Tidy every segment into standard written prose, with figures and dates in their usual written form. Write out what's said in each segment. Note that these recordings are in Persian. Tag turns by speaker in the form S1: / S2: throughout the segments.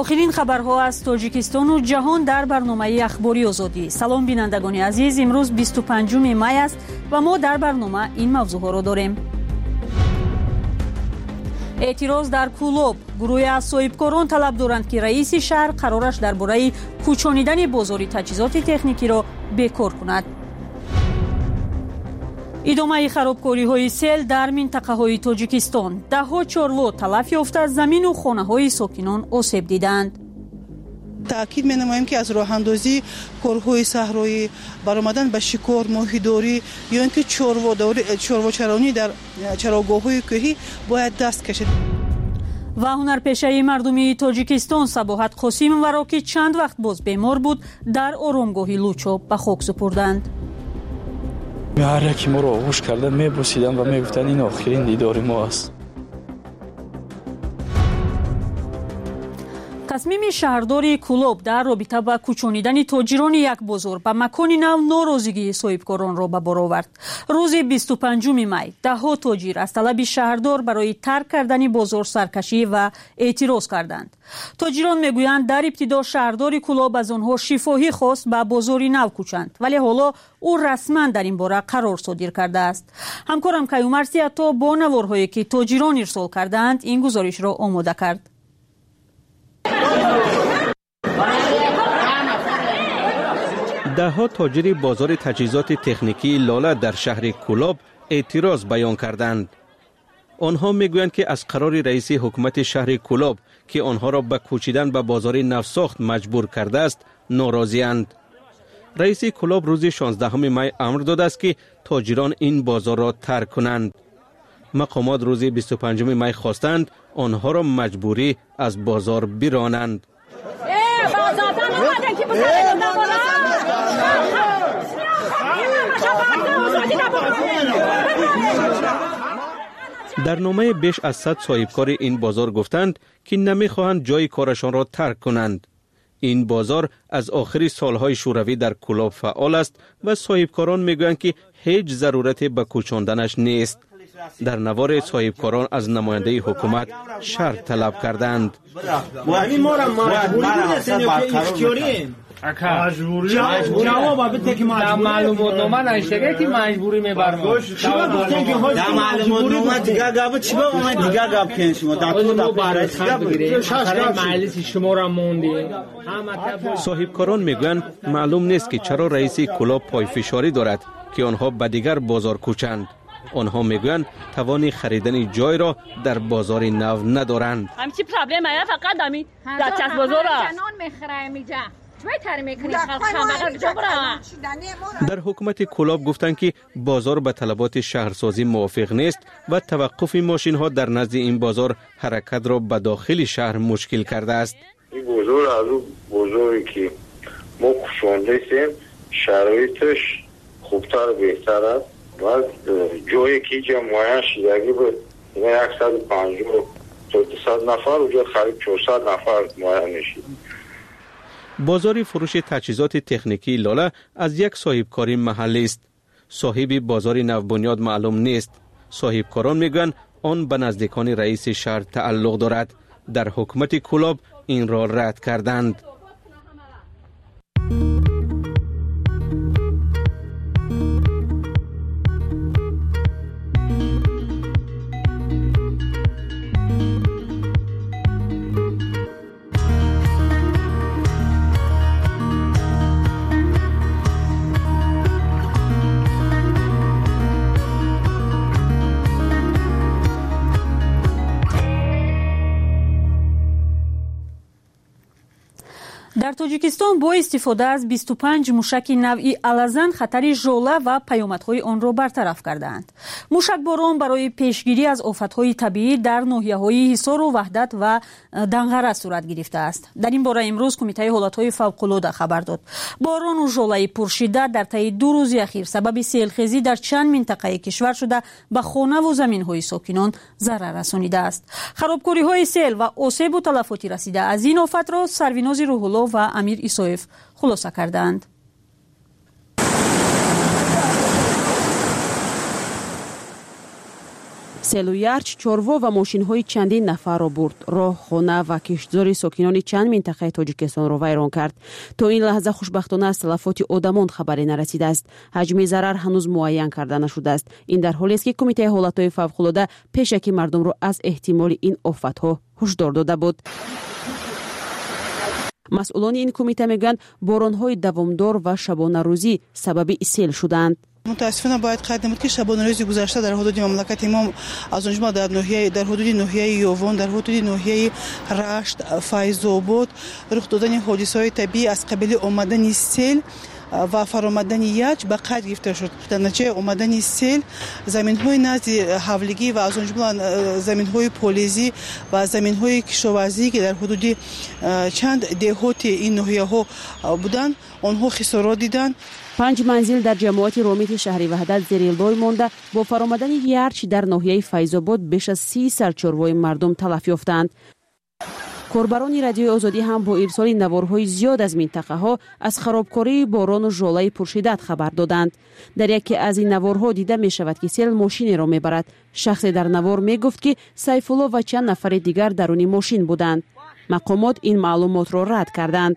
S1: آخرین خبرها از تاجیکستان و جهان در برنامه اخباری آزادی. سلام بینندگان عزیز، امروز 25 می است و ما در برنامه این موضوعها را داریم. اعتراض در کولوب. گروه از صاحبکاران طلب دارند که رئیس شهر قرارش درباره کوچانیدن بازار تجهیزات تکنیکی را بکار کند. ادامه خرابکاری های سیل در منطقه های تاجیکستان. دهها چاروا تلف یافته از زمین و خانه های ساکنان آسیب دیدند.
S2: تأکید می‌نماییم که از راه اندازی کارهای صحرایی، برآمدن به شکار، ماهیداری یا اینکه چرواچرانی در چراگاه‌های کوهی باید دست کشید.
S1: و هنرپیشه مردمی تاجیکستان صباحت قاسیموفرا که چند وقت باز بیمار بود در آرامگاه لوچو به خاک سپردند.
S3: هر یکی ما رو آغوش کردن، میبوسیدن و میگفتن این آخرین دیدار ما است.
S1: تصمیم شهرداری کولوب در رابطه با کوچانیدن تاجران یک بازار به مکان نو ناراضگی صاحبکاران را به بار آورد. روز 25 می دهها تاجر از طلب شهردار برای ترک کردن بازار سرکشی و اعتراض کردند. تاجران میگویند در ابتدا شهرداری کولوب از آنها شفاهی خواست به بازاری نو کوچند، ولی حالا او رسما در این باره قرار صادر کرده است. همکارم کیومرسی حتی با نوارهایی که تاجران ارسال کردند این گزارش را آماده کرد.
S4: دهها تاجر بازار تجهیزات تکنیکی لاله در شهر کولوب اعتراض بیان کردند. آنها میگویند که از قرار رئیس حکومت شهر کولوب که آنها را به کوچیدن به بازار نوساخت مجبور کرده است ناراضی‌اند. رئیس کولوب روز 16 می امر داده است که تاجران این بازار را ترک کنند. مقامات روز 25 می خواستند آنها را مجبوری از بازار برانند. در نامه بیش از 100 صاحبکار این بازار گفتند که نمیخواهند جای کارشان را ترک کنند. این بازار از آخر سالهای شوروی در کولوب فعال است و صاحبکاران میگویند که هیچ ضرورت به کوچاندنش نیست. در نوار صاحبکاران از نماینده حکومت شرط طلب کردند.
S5: جواب بده که معلومات نامه نشده که مجبوری میبرم. در معلومات نامه دیگه گاب چی با من دیگه گاب کنیم ما برای خرید بگیریم. مجلس شما را موندی.
S4: صاحبکاران میگویند معلوم نیست که چرا رئیس کولوب پای فشاری دارد که آنها به دیگر بازار کوچند. آنها میگویند توان خریدن جای را در بازار نو ندارند.
S6: همچی پرابلم است فقط دمی در چس بازار
S7: جنان میخره میجا.
S4: در حکومت کولوب گفتند که بازار به طلبات شهرسازی موافق نیست و توقف ماشین ها در نزد این بازار حرکت را به داخل شهر مشکل کرده است.
S8: این بازار از اون بازاری که ما کشانده سیم شرایطش خوبتر و بهتر است و جایی که جمعیت شدگی بود 150 تا 200 نفر و جای خرید 400 نفر معین نشید.
S4: بازار فروش تجهیزات تکنیکی لاله از یک صاحبکاری محلی است. صاحب بازار نوبنیاد معلوم نیست. صاحبکاران میگویند آن به نزدیکان رئیس شهر تعلق دارد. در حکومت کولوب این را رد کردند.
S1: در تاجیکستان با استفاده از 25 موشک نوعی الازن خطر ژوله و پیامدهای آن را برطرف کردند. موشکباران برای پیشگیری از آفتهای طبیعی در ناحیه‌های حصار و وحدت و دنغره صورت گرفته است. در این باره امروز کمیته حالتهای فوق‌العاده خبر داد. باران و ژوله پرشدت در طی 2 روز اخیر سبب سیلخیزی در چند منطقه کشور شده به خانه و زمین‌های ساکنان ضرر رسانیده است. خرابکاری‌های سیل و آسیب و تلفاتی رسیده از این آفت را سروناز روح‌الله و امیر ایسایف خلاصه کردند.
S7: селу ярч чорво ва мошинҳои чандин нафарро бурд. роҳ, хона ва киштзори сокинони чанд минтақаи Тоҷикистонро вайрон кард. то ин лаҳза хушбахтона аз талафоти одамон хабаре нарасидааст. ҳаҷми зарар ҳанӯз муайян карда нашудааст. ин дар ҳоле аст ки кумитаи ҳолатҳои фавқулода пешакӣ мардумро аз эҳтимоли ин офатҳо ҳушдор дода буд. масъулони ин кумита мегӯянд боронҳои давомдор ва шабонарӯзӣ сабаби сел шуданд.
S2: متاسفانه باید قید نمود که شبانه روز گذشته در حدود مملکت ما از اونجا در حدود ناحیه یوون، در حدود ناحیه رشت، فیض‌آباد رخ دادن حادثه‌های طبیعی از قبیل آمدن سیل و فرآمدن یخ به قید گرفته شد. در نتیجه آمدن سیل زمین‌های نزد حولگی و از اونجا زمین‌های پولیزی و زمین‌های کشاورزی که در حدود چند دهات این ناحیه‌ها بودند آنها خسارات دیدند.
S7: 5 منزل در جماعت رومیت شهری وحدت زیر البای مانده با فرآمدن یخ در ناحیه فیض‌آباد بیش از 30 سرچوب‌های مردم تلف یافتند. کاربران رادیوی آزادی هم با ارسال نوارهای زیاد از منطقه‌ها از خرابکاری باران و ژوله پرشدت خبر دادند. در یکی از این نوارها دیده می شود که سیل ماشین را میبرد. شخص در نوار می گفت که سیف‌الله و چند نفر دیگر درون ماشین بودند. مقامات این معلومات را رد کردند.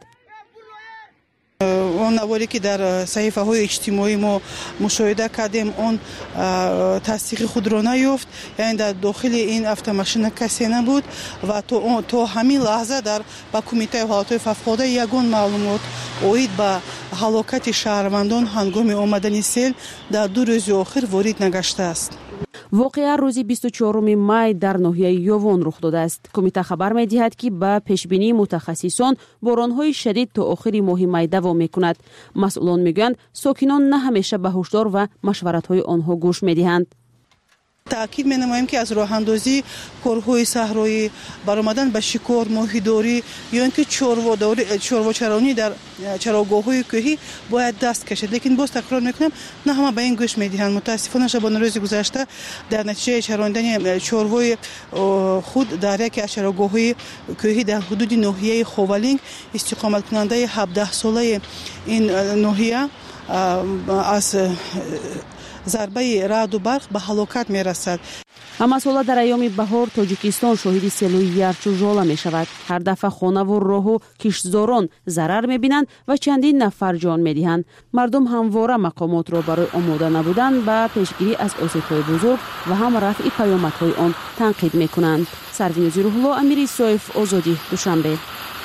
S2: اون نواری که در صحیفه های اجتماعی ما مشاهده کردیم اون تصدیق خود را نیافت، یعنی در داخل این اتومبیل کسی نبود و تا همین لحظه در با کمیته حالات فوق‌العاده یگان معلومات اوید به هلاکت شهروندان هنگام آمدن سیل در 2 روز آخر وارد نگشته است.
S7: واقعا روزی 24 مای در ناحیه یوون رخ داده است. کمیته خبر می‌دهد که با پیشبینی متخصصان باران‌های شدید تا آخر ماه می دوام می‌کند. مسئولان میگویند ساکنان نه همیشه به هشدار و مشورت‌های آنها گوش می‌دهند.
S2: تأکید می‌نمایم که از راه اندازی کارهای صحرایی، برآمدن به شکار، ماهیداری یا اینکه چروچرانی در چراگاه‌های کوهی باید دست کشید. لیکن باز تکرار می‌کنم نه همه به این گوش می‌دهند. متأسفانه شبانه روز گذشته در نتیجه چراندن چروای خود در یک از چراگاه‌های کوهی در حدود ناحیه خوالینگ استقامت کننده 17 ساله این ناحیه از ضربه رعد و برق به هلاکت می‌رسد.
S7: اما سالا در ایام بهار تاجیکستان شاهد سیل یخ و ژوله می‌شود. هر دفعه خانه و راه و کشتزاران ضرر می‌بینند و چندین نفر جان می‌دهند. مردم همواره مقامات را برای آماده نبودن و پیشگیری از آسیب‌های بزرگ و هم رفع پیامدهای آن تنقید می‌کنند. سروین زیروح‌الله، امیر ایسایف، آزادی، دوشنبه.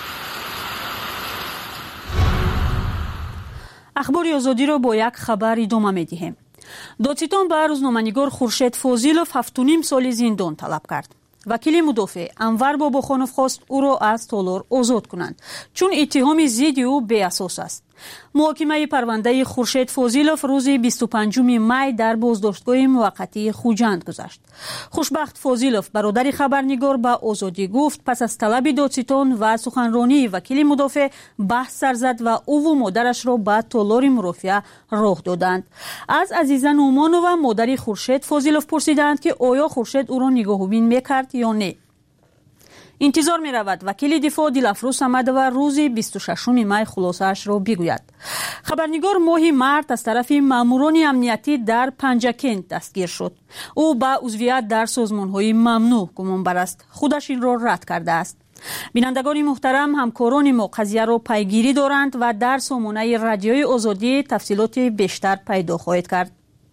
S1: اخبار آزادی را با یک خبر ادامه می‌دهیم. دادستان به روزنامه‌نگار خورشید فاضلوف 7.5 سال زندان طلب کرد. وکیل مدافع انور باباخانوف خواست او را از تالار آزاد کنند چون اتهام ضد او بی اساس است. محاکمه پرونده خورشید فاضلوف روز 25 می در بازداشتگاه موقتی خوجند گذشت. خوشبخت فاضلوف برادر خبرنگار به آزادی گفت پس از طلب دادستان و سخنرانی وکیل مدافع بحث سر زد و او و مادرش را به تالار مرافعه راه دادند. از عزیزه نومانووا مادر خورشید فاضلوف پرسیدند که آیا خورشید او را نگاهبین میکرد یا نه. انتظار می رود وکیل دفاع دلافروز احمدووا روز 26 می خلاصه‌اش را بگوید. خبرنگار ماهی مارت از طرف ماموران امنیتی در پنجکند دستگیر شد. او با عضویت در سازمان‌های ممنوع گمانبر است. خودش این را رد کرده است. بینندگان محترم، همکاران ما قضیه را پیگیری دارند و در سامانه رادیوی آزادی تفصیلات بیشتر پیدا خواهد کرد.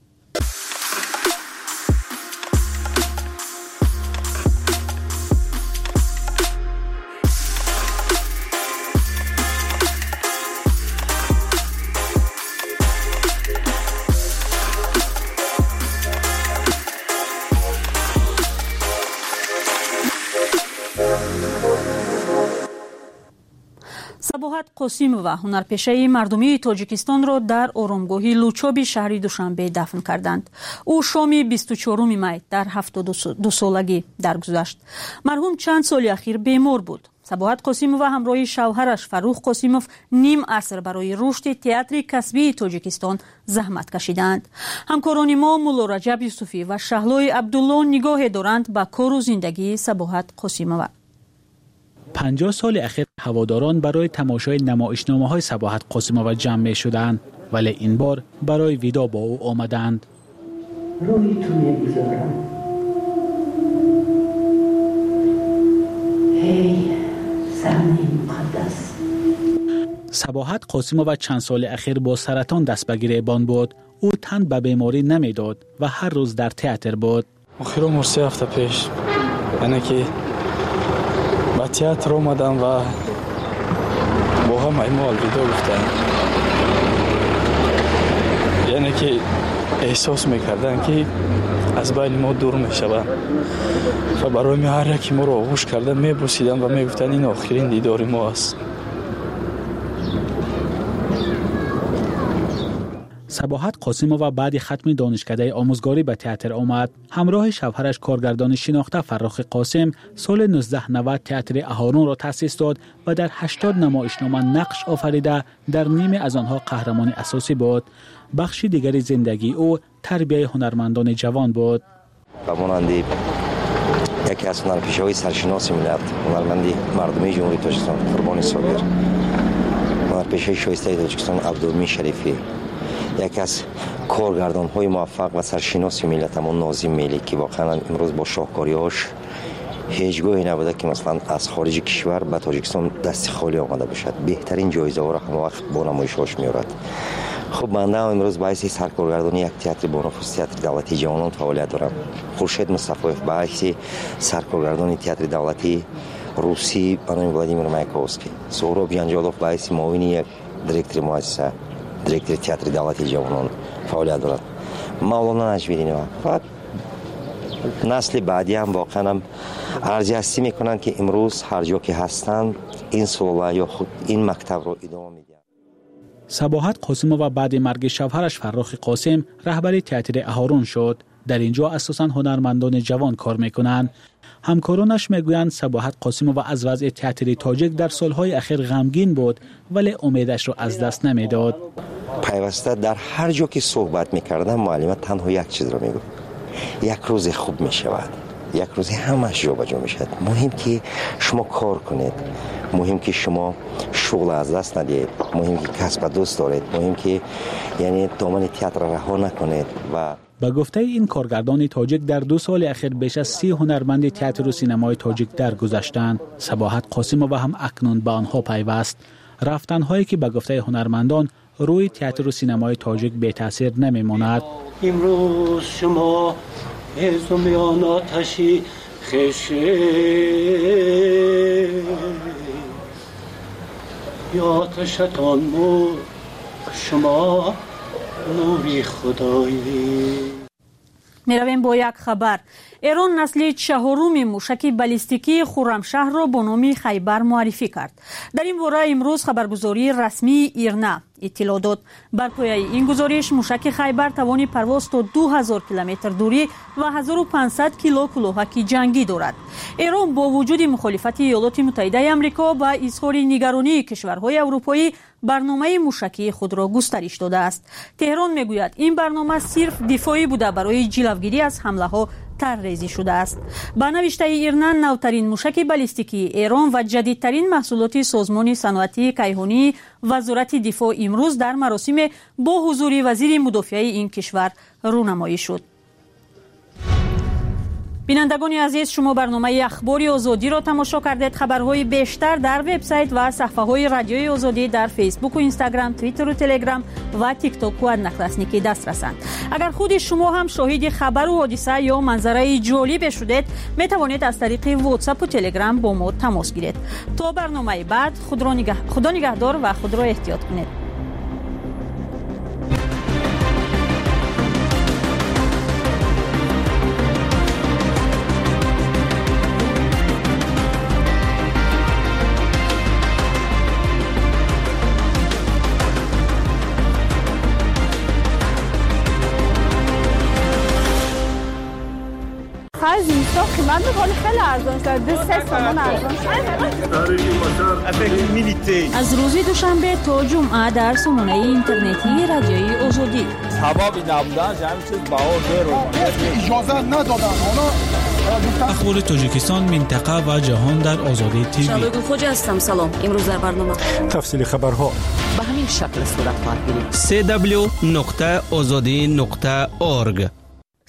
S1: صباحت قاسیمووا هنرپیشه مردمی تاجیکستان را در آرامگاه لوچاب شهر دوشنبه دفن کردند. او شام 24 می در 72 سالگی درگذشت. مرحوم چند سال اخیر بیمار بود. صباحت قاسیمووا همراه شوهرش فروخ قاسیموف نیم عصر برای رشد تئاتر کسبی تاجیکستان زحمت کشیدند. همکاران ما مولا رجب یوسفی و شهلای عبدالله نگاه دارند به کار و زندگی صباحت قاسیمووا.
S9: 50 سال اخیر هواداران برای تماشای نمایشنامه‌های صباحت قاسیمووا جمع می شدند، ولی این بار برای ویدا با او آمدند.
S10: روی تو میگذارم
S9: صباحت قاسمووا چند سال اخیر با سرطان دست به گریبان بود. او تن به بیماری نمیداد و هر روز در تئاتر بود.
S3: آخر عمر 3 هفته پیش یعنی که به تئاتر اومدم و با هم ما الوداع گفتن، یعنی که احساس میکردن که از بین ما دور میشوند و برای هر یکی ما رو آغوش کردن، میبوسیدن و میگفتن این آخرین دیدار ما است.
S9: صباحت قاسمووا بعد ختم دانشکده آموزگاری به تئاتر آمد. همراه شوهرش کارگردان شناخته فرخ قاسم سال 1990 تئاتر اهارون را تأسیس داد و در 80 نمایشنامه نقش آفریده در نیمه از آنها قهرمان اساسی بود. بخشی دیگری زندگی او تربیت هنرمندان جوان بود.
S10: به مانند یکی از هنرپیشه‌های سرشناس ملت، هنرمندی مردمی جمهوری تاجیکستان قربانی صابر، هنرپیشه شایسته تاجیکستان عبدالمی شریفی، یکی از کارگردان‌های موفق و سرشناس ملتمون ناظم ملی که واقعا امروز با شاهکاری‌هاش هیچگاهی نبوده که مثلا از خارج کشور به تاجیکستان دست خالی آمده باشد. بهترین جایزه‌ها را هم وقت با نمایش‌هاش می‌آورد. خب من امروز باعث سرکارگردانی یک تئاتر بانفوس تئاتر دولتی جوانان فعالیت دارم. خورشید مصطفی‌یف باعث سرکارگردانی تئاتر دولتی روسی بنام ولادیمیر مایکوفسکی، سهراب جنجالوف باعث معاون یک دیرکتور مؤسسه دیرکتور تئاتر دولتی جوانان فعالیت دارد. مولانا نجمیری و نسل بعدی هم واقعا ارزیابی میکنن که امروز هر جا که هستند این سلسله یا خود این مکتب رو ادامه میدن.
S9: صباحت قاسمووا بعد مرگ شوهرش فرخ قاسم رهبر تئاتر اهارون شد. در اینجا اساساً هنرمندان جوان کار میکنند. همکارانش میگویند صباحت قاسمووا از وضع تئاتر تاجیک در سالهای اخیر غمگین بود ولی امیدش را از دست نمیداد.
S10: پیوسته در هر جا که صحبت میکردم معلم تنها یک چیز را میگفت: یک روز خوب میشود، یک روز همش جابجا میشد. مهم که شما کار کنید، مهم که شما شغل از دست ندید، مهم که کسب دوست دارید، مهم که یعنی دامن تئاتر رها نکنید. و
S9: به گفته این کارگردان تاجیک در 2 سال اخیر بیش از 30 هنرمند تئاتر و سینمای تاجیک درگذشتند. صباحت قاسمووا هم اکنون به آنها پیوست. رفتن‌هایی که به گفته هنرمندان روی تئاتر و سینمای تاجیک بی تاثیر نمیماند.
S11: امروز شما هزومیان آتشی خشه یا آتشتان نور، شما نوری خدایی.
S1: میرویم با یک خبر. ایران نسل 4 موشک بالستیکی خرمشهر را با نام خیبر معرفی کرد. در این باره امروز خبرگزاری رسمی ایرنا اطلاع داد. بر پایه این گزارش موشک خیبر توان پرواز تا 2000 کیلومتر دوری و 1500 کیلو کلاهک جنگی دارد. ایران با وجود مخالفت ایالات متحده آمریکا و اظهار نگرانی کشورهای اروپایی برنامه موشکی خود را گسترش داده است. تهران میگوید این برنامه صرف دفاعی بوده برای جلوگیری از حمله ها طرح‌ریزی شده است. با نوشته ایرنا نوترین موشک بالستیکی ایران و جدیدترین محصولات سازمان صنعتی کیهانی وزارت دفاع امروز در مراسم با حضور وزیر مدافع این کشور رونمایی شد. بینندگان عزیز، شما برنامه اخباری آزادی را تماشا کردید. خبرهای بیشتر در وبسایت و صفحه‌های رادیوی آزادی در فیسبوک و اینستاگرام، توییتر و تلگرام و تیک تاک و نخلصنیکی دست رسند. اگر خود شما هم شاهد خبر و حادثه یا منظره جالب شدید، می توانید از طریق واتساپ و تلگرام با ما تماس گیرید. تا برنامه بعد خدا نگهدار و خود را احتیاط کنید.
S12: از اینستا قیمت میکنه خیلی ارزان شد. 2-3 تومان ارزان شد.
S1: از روز دوشنبه تا جمعه در سامانه اینترنتی رادیوی آزادی.
S13: ثوابی نبودن همین چیز بها رو اجازه ندادن.
S9: اخبار تاجیکستان، منطقه و جهان در آزادی تیوی.
S14: شبگو خوجا هستم. سلام. امروز در برنامه
S9: تفصیل خبرها
S14: به همین شکل صورت خواهد گرفت.
S4: www.azadi.org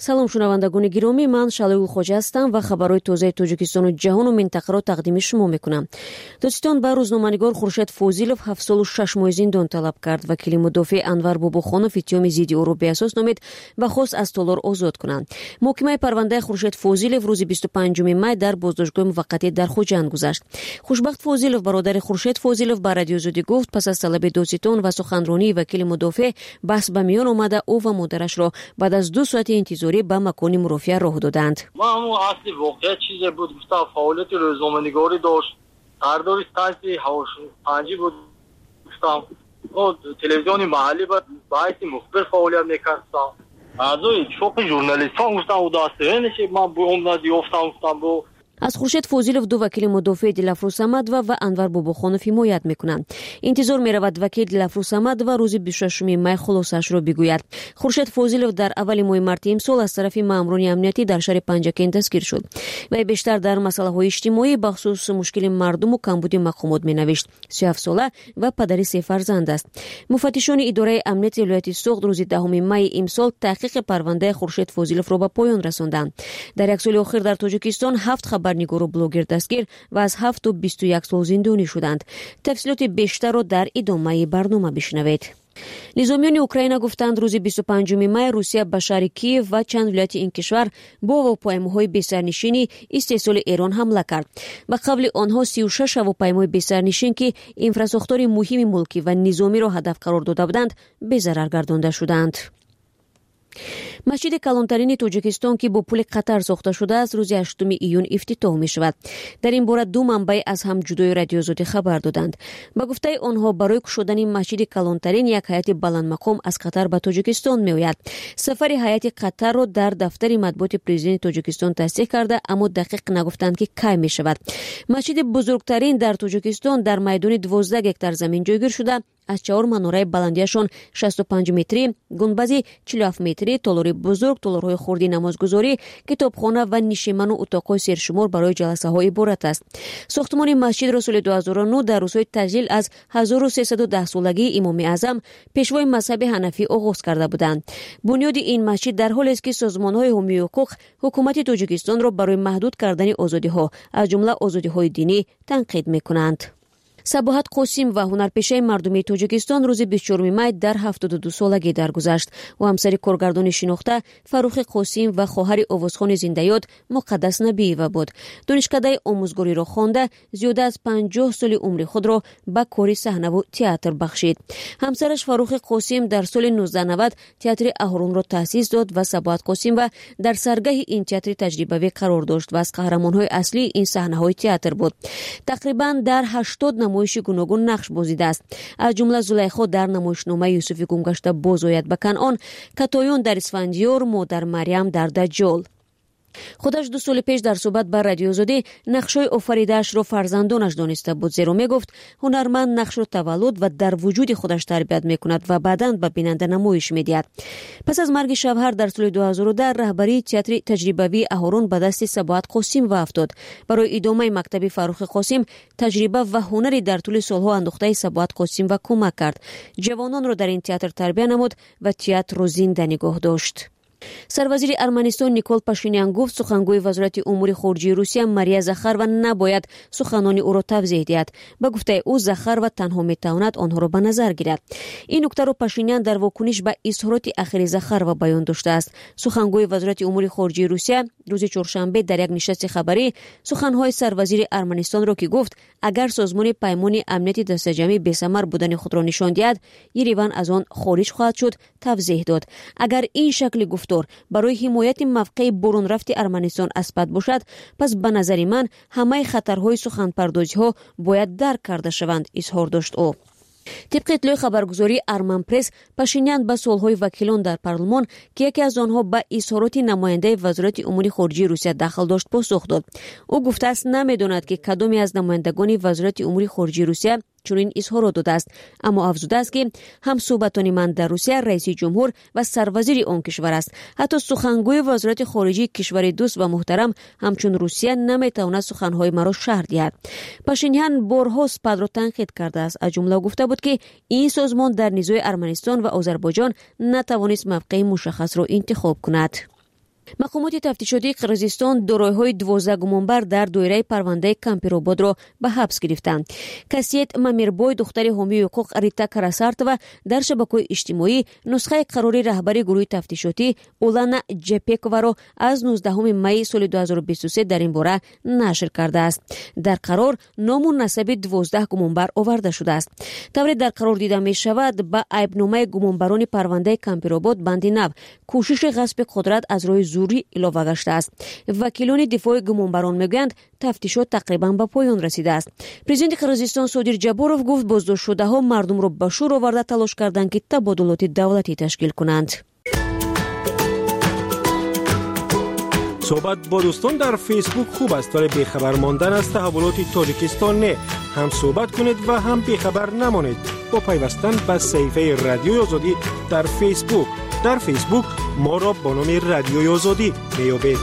S14: салом шунавандагони гиромӣ, ман Шалои Хоҷа ҳастам ва хабарҳои тозаи Тоҷикистону ҷаҳону минтақаро тақдими шумо мекунам. Додистон ба рӯзноманигор Хуршед Фозилов 7 солу 6 моҳи зиндон талаб кард. Вакили мудофиъ Анвар Бобохонов иттиҳоми зидди ӯро беасос номид ва хост аз толор озод кунанд. Муҳокимаи парвандаи Хуршед Фозилов рӯзи 25 май дар боздоштгоҳи муваққатӣ дар Хуҷанд гузашт. Хушбахт Фозилов, бародари Хуршед Фозилов, ба радиозодӣ гуфт, пас аз талаби додистон ва суханронии вакили мудофиъ баҳс ба миён омада, ӯ ва модарашро баъд аз 2 соати интизорӣ ба макони мурофиа роҳ доданд.
S15: ман ҳамун асли воқеа чизе буд, гуфтам фаъолияти рӯзноманигорӣ дошт, қаҳрдори стансияи ҳавошанҷӣ буд, гуфтам телевизиони маҳаллӣ ба ҳайси мухбир фаъолият мекардам. аъзои шоқи журналистон гуфтам удостоверенияше ман омдад ёфтам, гуфтам бо
S14: аз Хуршед Фозилов 2 вакили мудофиъ Дилафрӯз Самадова ва Анвар Бобохонов ҳимоят мекунанд. Интизор меравад вакил Дилафрӯз Самадова рӯзи 26 май хулосаашро бигӯяд. Хуршед Фозилов дар аввали моҳи марти имсол аз тарафи маъмурони амниятӣ дар шаҳри Панҷакен дастгир шуд. Вай бештар дар масъалаҳои иҷтимоӣ бахусус мушкили мардуму камбуди мақомот менавишт. 37 сола ва падари 3 фарзанд аст. муфаттишони идораи амнияти вилояти Соғд рӯзи 10 майи имсол таҳқиқи парвандаи Хуршед Фозиловро ба поён расонданд. Дар як соли охир дар Тоҷикистон 7 хабарнигору блогер дастгир ва аз 7 то 21 сол зиндонӣ шуданд. Тафсилоти бештарро дар идомаи барнома бишнавед. низомиёни Украина гуфтанд рӯзи 25 май Русия ба шаҳри Киев ва чанд вилояти ин кишвар бо ҳавопаймоҳои бесарнишини истеҳсоли Эрон ҳамла кард. ба қабли онҳо 36 ҳавопаймои бесарнишин ки инфрасохтори муҳими мулкӣ ва низомиро ҳадаф қарор дода буданд, безарар гардонда шуданд. масҷиди калонтарини Тоҷикистон ки бо пули Қатар сохта шудааст, рӯзи 8 июн ифтитоҳ мешавад. дар ин бора 2 манбаъ аз ҳамҷудои радиозодӣ хабар доданд. ба гуфтаи онҳо, барои кушодани масҷиди калонтарин як ҳайати баландмақом аз Қатар ба Тоҷикистон меояд. сафари ҳайати Қатарро дар дафтари матбуоти президенти Тоҷикистон тасдиқ карда, аммо дақиқ нагуфтанд ки кай мешавад. масҷиди бузургтарин дар Тоҷикистон дар майдони 12 гектар замин ҷойгир шуда, аз 4 манораи баландияшон 65 метрӣ, гунбази 47 метрӣ, толори бузург, толорҳои хурди намозгузорӣ, китобхона ва нишиману утоқҳои сершумор барои ҷаласаҳо иборат аст. сохтмони масҷидро соли 2009 дар рӯзҳои таҷлил аз 1310-солагии имоми аъзам, пешвои мазҳаби ҳанафӣ оғоз карда буданд. бунёди ин масҷид дар ҳолест ки созмонҳои ҳумоии ҳуқуқ ҳукумати Тоҷикистонро барои маҳдуд кардани озодиҳо, аз ҷумла озодиҳои динӣ, танқид мекунанд. Сабоҳат Қосим ва ҳунарпешаи мардумии Тоҷикистон рӯзи 24 май дар 72 солагӣ даргузашт. ӯ ҳамсари коргардони шинохта Фаррухи Қосим ва хоҳари овозхони зиндаёд Муқаддас Набиева буд. донишкадаи омӯзгориро хонда, зиёда аз 50 соли умри худро ба кори саҳнаву театр бахшид. ҳамсараш Фаррухи Қосим дар соли 1990 театри Аҳронро таъсис дод ва Сабоҳат Қосимова дар саргаҳи ин театри таҷрибавӣ қарор дошт ва аз қаҳрамонҳои аслии ин саҳнаҳои театр буд. тақрибан дар 80 намоиши гуногун нақш бозидааст. аз ҷумла Зулайхо дар намоишномаи Юсуфи гумгашта бозояд ба Канъон, Катоён дар Исфандиёр, Модар Марьям дар Даҷҷол. худаш 2 соли пеш дар суҳбат ба радиозодӣ нақшҳои офаридаашро фарзандонаш дониста буд, зеро мегуфт ҳунарманд нақшро таваллуд ва дар вуҷуди худаш тарбият мекунад ва баъдан ба бинанда намоиш медиҳад. пас аз марги Шавҳар дар соли 2010 раҳбарии театри таҷрибавии Аҳрон ба дасти Сабоҳат Қосимова афтод. барои идомаи мактаби Фаррухи Қосим таҷриба ва ҳунари дар тӯли солҳо андохтаи Сабоҳат Қосимова кӯмак кард. ҷавононро дар ин театр тарбия намуд ва театрро зинда нигоҳ дошт. сарвазири Арманистон Никол Пашинян гуфт, сухангӯи вазорати умури хориҷии Русия Мария Захарова набояд суханони ӯро тавзеҳ диҳад. ба гуфтаи ӯ, Захарова танҳо метавонад онҳоро ба назар гирад. ин нуктаро Пашинян дар вокуниш ба изҳороти ахири Захарова баён доштааст. сухангӯи вазорати умури хориҷии Русия рӯзи чоршанбе дар як нишасти хабарӣ суханҳои сарвазири Арманистонро ки гуфт, агар созмони паймони амнияти дастаҷамӣ бесамар будани худро нишон диҳад, Ереван аз он хориҷ хоҳад шуд, тавзеҳ дод. агар ин шакли гуфтор барои ҳимояти мавқеи бурунрафти Арманистон аспад бошад, пас ба назари ман ҳамаи хатарҳои суханпардозиҳо бояд дарк карда шаванд, изҳор дошт ӯ. طبق اطلاع خبرگزاری ارمن پرس، پاشینیان با سالهای وکیلان در پارلمان که یکی از آنها با اظهارات نماینده وزارت امور خارجه روسیه دخل داشت پاسخ داد. او گفته است نمیداند که کدامی از نمایندگان وزارت امور خارجه روسیه چنین اظهارات داده است، اما افزوده است که هم صحبتان من در روسیه رئیس جمهور و سروزیر آن کشور است. حتی سخنگوی وزارت خارجه کشور دوست و محترم همچون روسیه نمیتواند سخنهای مرا شرح دهد. پاشینیان بارها سپاه را تنقید کرده است. از جمله گفته بود که این سازمان در نیزوی ارمنستان و آذربایجان نتوانست موقع مشخص را انتخاب کند. مقامات تفتیشاتی قرقیزستان دارایی‌های 12 گمانبر در دایره پرونده کمپیروباد را به حبس گرفتند. کسیت ممیربوی دختر حامی حقوق ریتا کراسارتова در شبکه‌های اجتماعی نسخه قراری رهبری گروه تفتیشاتی اولانا جپکووا را از 19 می سال 2023 در این باره نشر کرده است. در قرار نام و نسب 12 گمانبر آورده شده است. طوری در قرار دیده می شود به عیبنامه گمانبران پرونده کمپیروباد بندی نو کوشش غصب قدرت از روی زوری علاوه گشته است. وکیلان دفاع گمانبران میگویند تفتیشات تقریبا به پایان رسیده است. پرزیدنت قرقیزستان صادر جابورов گفت بازداشت شده ها مردم را به شور آورده تلاش کردند که تبادلات دولتی تشکیل کنند.
S16: صحبت با دوستان در فیسبوک خوب است ولی بیخبر ماندن از تحولات تاجیکستان نه. هم صحبت کنید و هم بیخبر نمانید با پیوستن به صفحه رادیوی آزادی در فیسبوک. در فیسبوک ما را با نام رادیوی آزادی میابید.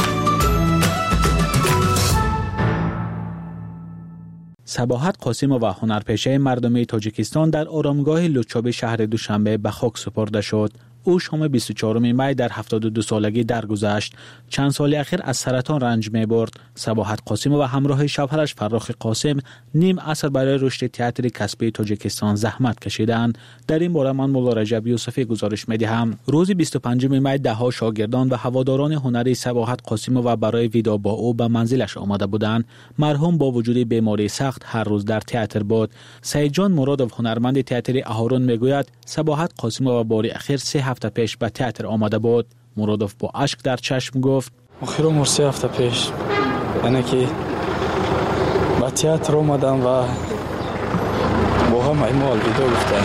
S9: صباحت قاسمova هنرپیشه مردمی تاجیکستان در آرامگاه لوچاب شهر دوشنبه به خاک سپرده شد. او شام 24 می در 72 سالگی درگذشت. چند سال اخیر از سرطان رنج می‌برد. صباحت قاسمova همراه شوهرش فراخ قاسم نیم عصر برای رشد تئاتر کسبی تاجیکستان زحمت کشیدند. در این باره من مولا رجب یوسفی گزارش می‌دهم. روز 25 می ده‌ها شاگردان و هواداران هنری صباحت قاسمova برای ویدا با او به منزلش آمده بودند. مرحوم با وجود بیماری سخت هر روز در تئاتر بود. سعید جان مرادov هنرمند تئاتر اهارون میگوید صباحت قاسمova بار اخیر 3 هفته پیش به تئاتر آمده بود. مرادov با اشک در چشم گفت
S3: آخر عمر 3 هفته پیش یعنی که به تئاتر آمدم و با هم ایمال ویدیو گفتم،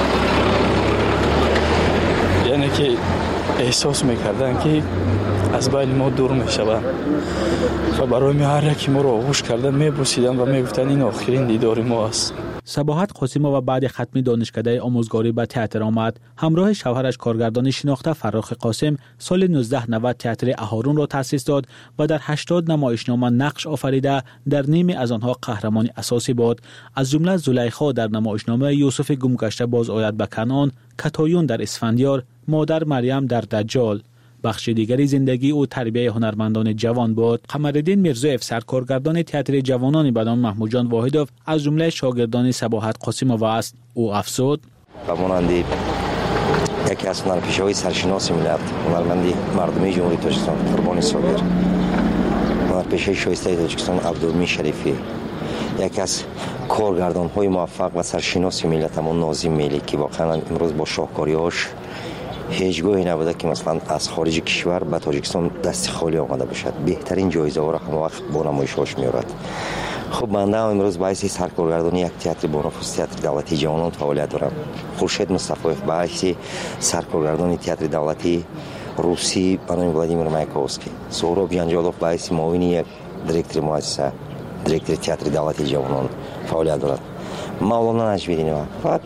S3: یعنی که احساس میکردن که از بین ما دور میشوند و برای هر یکی ما رو آغوش کردن میبوسیدن و میگفتن این آخرین دیدار ما است.
S9: صباحت قاسمova بعد ختم دانشکده آموزگاری به تئاتر آمد. همراه شوهرش کارگردان شناخته فراخ قاسم سال 1990 تئاتر اهارون را تأسیس داد و در 80 نمایشنامه نقش آفریده. در نیمی از آنها قهرمان اساسی بود. از جمله زلیخا در نمایشنامه یوسف گمگشته باز آید به کنعان، کتایون در اسفندیار، مادر مریم در دجال. بخش دیگری زندگی او تربیت هنرمندان جوان بود. قمرالدین میرزایف سرکارگردان تئاتر جوانان به نام محمود جان واحدov از جمله شاگردان صباحت قاسمova است. او افزود
S10: به مانند یکی از هنرپیشه‌های سرشناس ملت، هنرمند مردمی جمهوری تاجیکستان قربانی صابر، هنرپیشه شایسته تاجیکستان عبدالمی شریفی، یکی از کارگردان‌های موفق و سرشناس ملت همون ناظم ملی که واقعا امروز با شاهکاری‌هاش هیچگاهی نبوده که مثلا از خارج کشور به تاجیکستان دست خالی آمده باشد. بهترین جایزه ها را همه وقت با نمایش‌هاش می‌آورد. خب من امروز باعث سرکارگردانی یک تئاتر با نفوذ تئاتر دولتی جوانان فعالیت دارم. خورشید مصطفی‌اف باعث سرکارگردانی تئاتر دولتی روسی به نام ولادیمیر مایکوفسکی، سهراب جنجالوف باعث معاون یک دیرکتور مؤسسه دیرکتور تئاتر دولتی جوانان فعالیت دارد. مولانا نجمی‌دینова و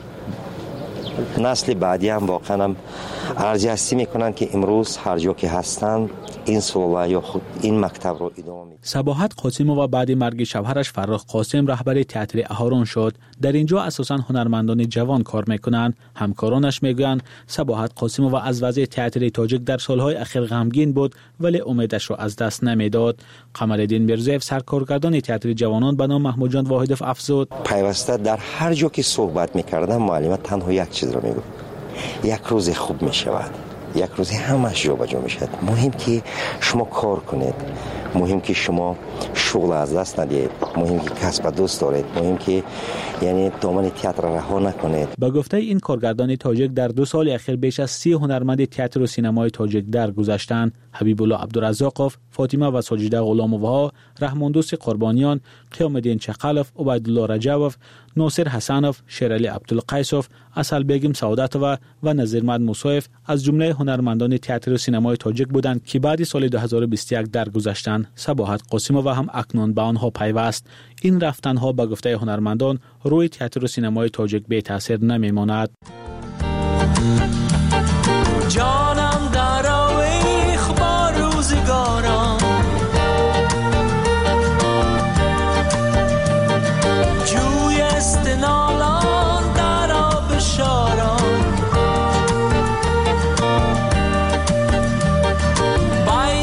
S10: نسل بعدی هم واقعا هم ارزیابی میکنن که امروز هر جا که هستن این سلسله یا خود این مکتب رو ادامه میدن.
S9: صباحت قاسمova بعد مرگ شوهرش فراخ قاسم رهبر تئاتر اهارون شد. در اینجا اساساً هنرمندان جوان کار میکنند. همکارانش میگویند صباحت قاسمova از وضع تئاتر تاجیک در سالهای اخیر غمگین بود ولی امیدش را از دست نمیداد. قمرالدین میرزایف سرکارگردان تئاتر جوانان به نام محمود جان واحدov افزود
S10: پیوسته در هر جا که صحبت میکردم معلم تنها یک چیز رو میگفت: یک روز خوب میشود، یک روز همش جابجا میشد. مهم که شما کار کنید، مهم که شما شغل از دست ندید، مهم که کسب دوست دارید، مهم که یعنی دامن تئاتر رها نکنید.
S9: با گفته این کارگردان تاجیک در 2 سال اخیر بیش از 30 هنرمند تئاتر و سینمای تاجیک درگذشتند. حبیب الله عبدالرزاقov، فاطمه و ساجده غلامووا، رحماندوست قربانیان، قیام الدین چقلف، عبیدالله رجبov، ناصر حسنov، شیرعلی عبدالقیسov، اصل بیگم سعادتova و نظیرمحمد موسویف از جمله هنرمندان تئاتر و سینمای تاجیک بودند که بعد سال 2021 درگذشتند. صباحت قاسمova هم اکنون به آنها پیوست. این رفتنها به گفته هنرمندان روی تئاتر و سینمای تاجیک بی تاثیر نمیماند.
S17: جانم در آویخ با روزگاران، جوی استنالان در آب شاران،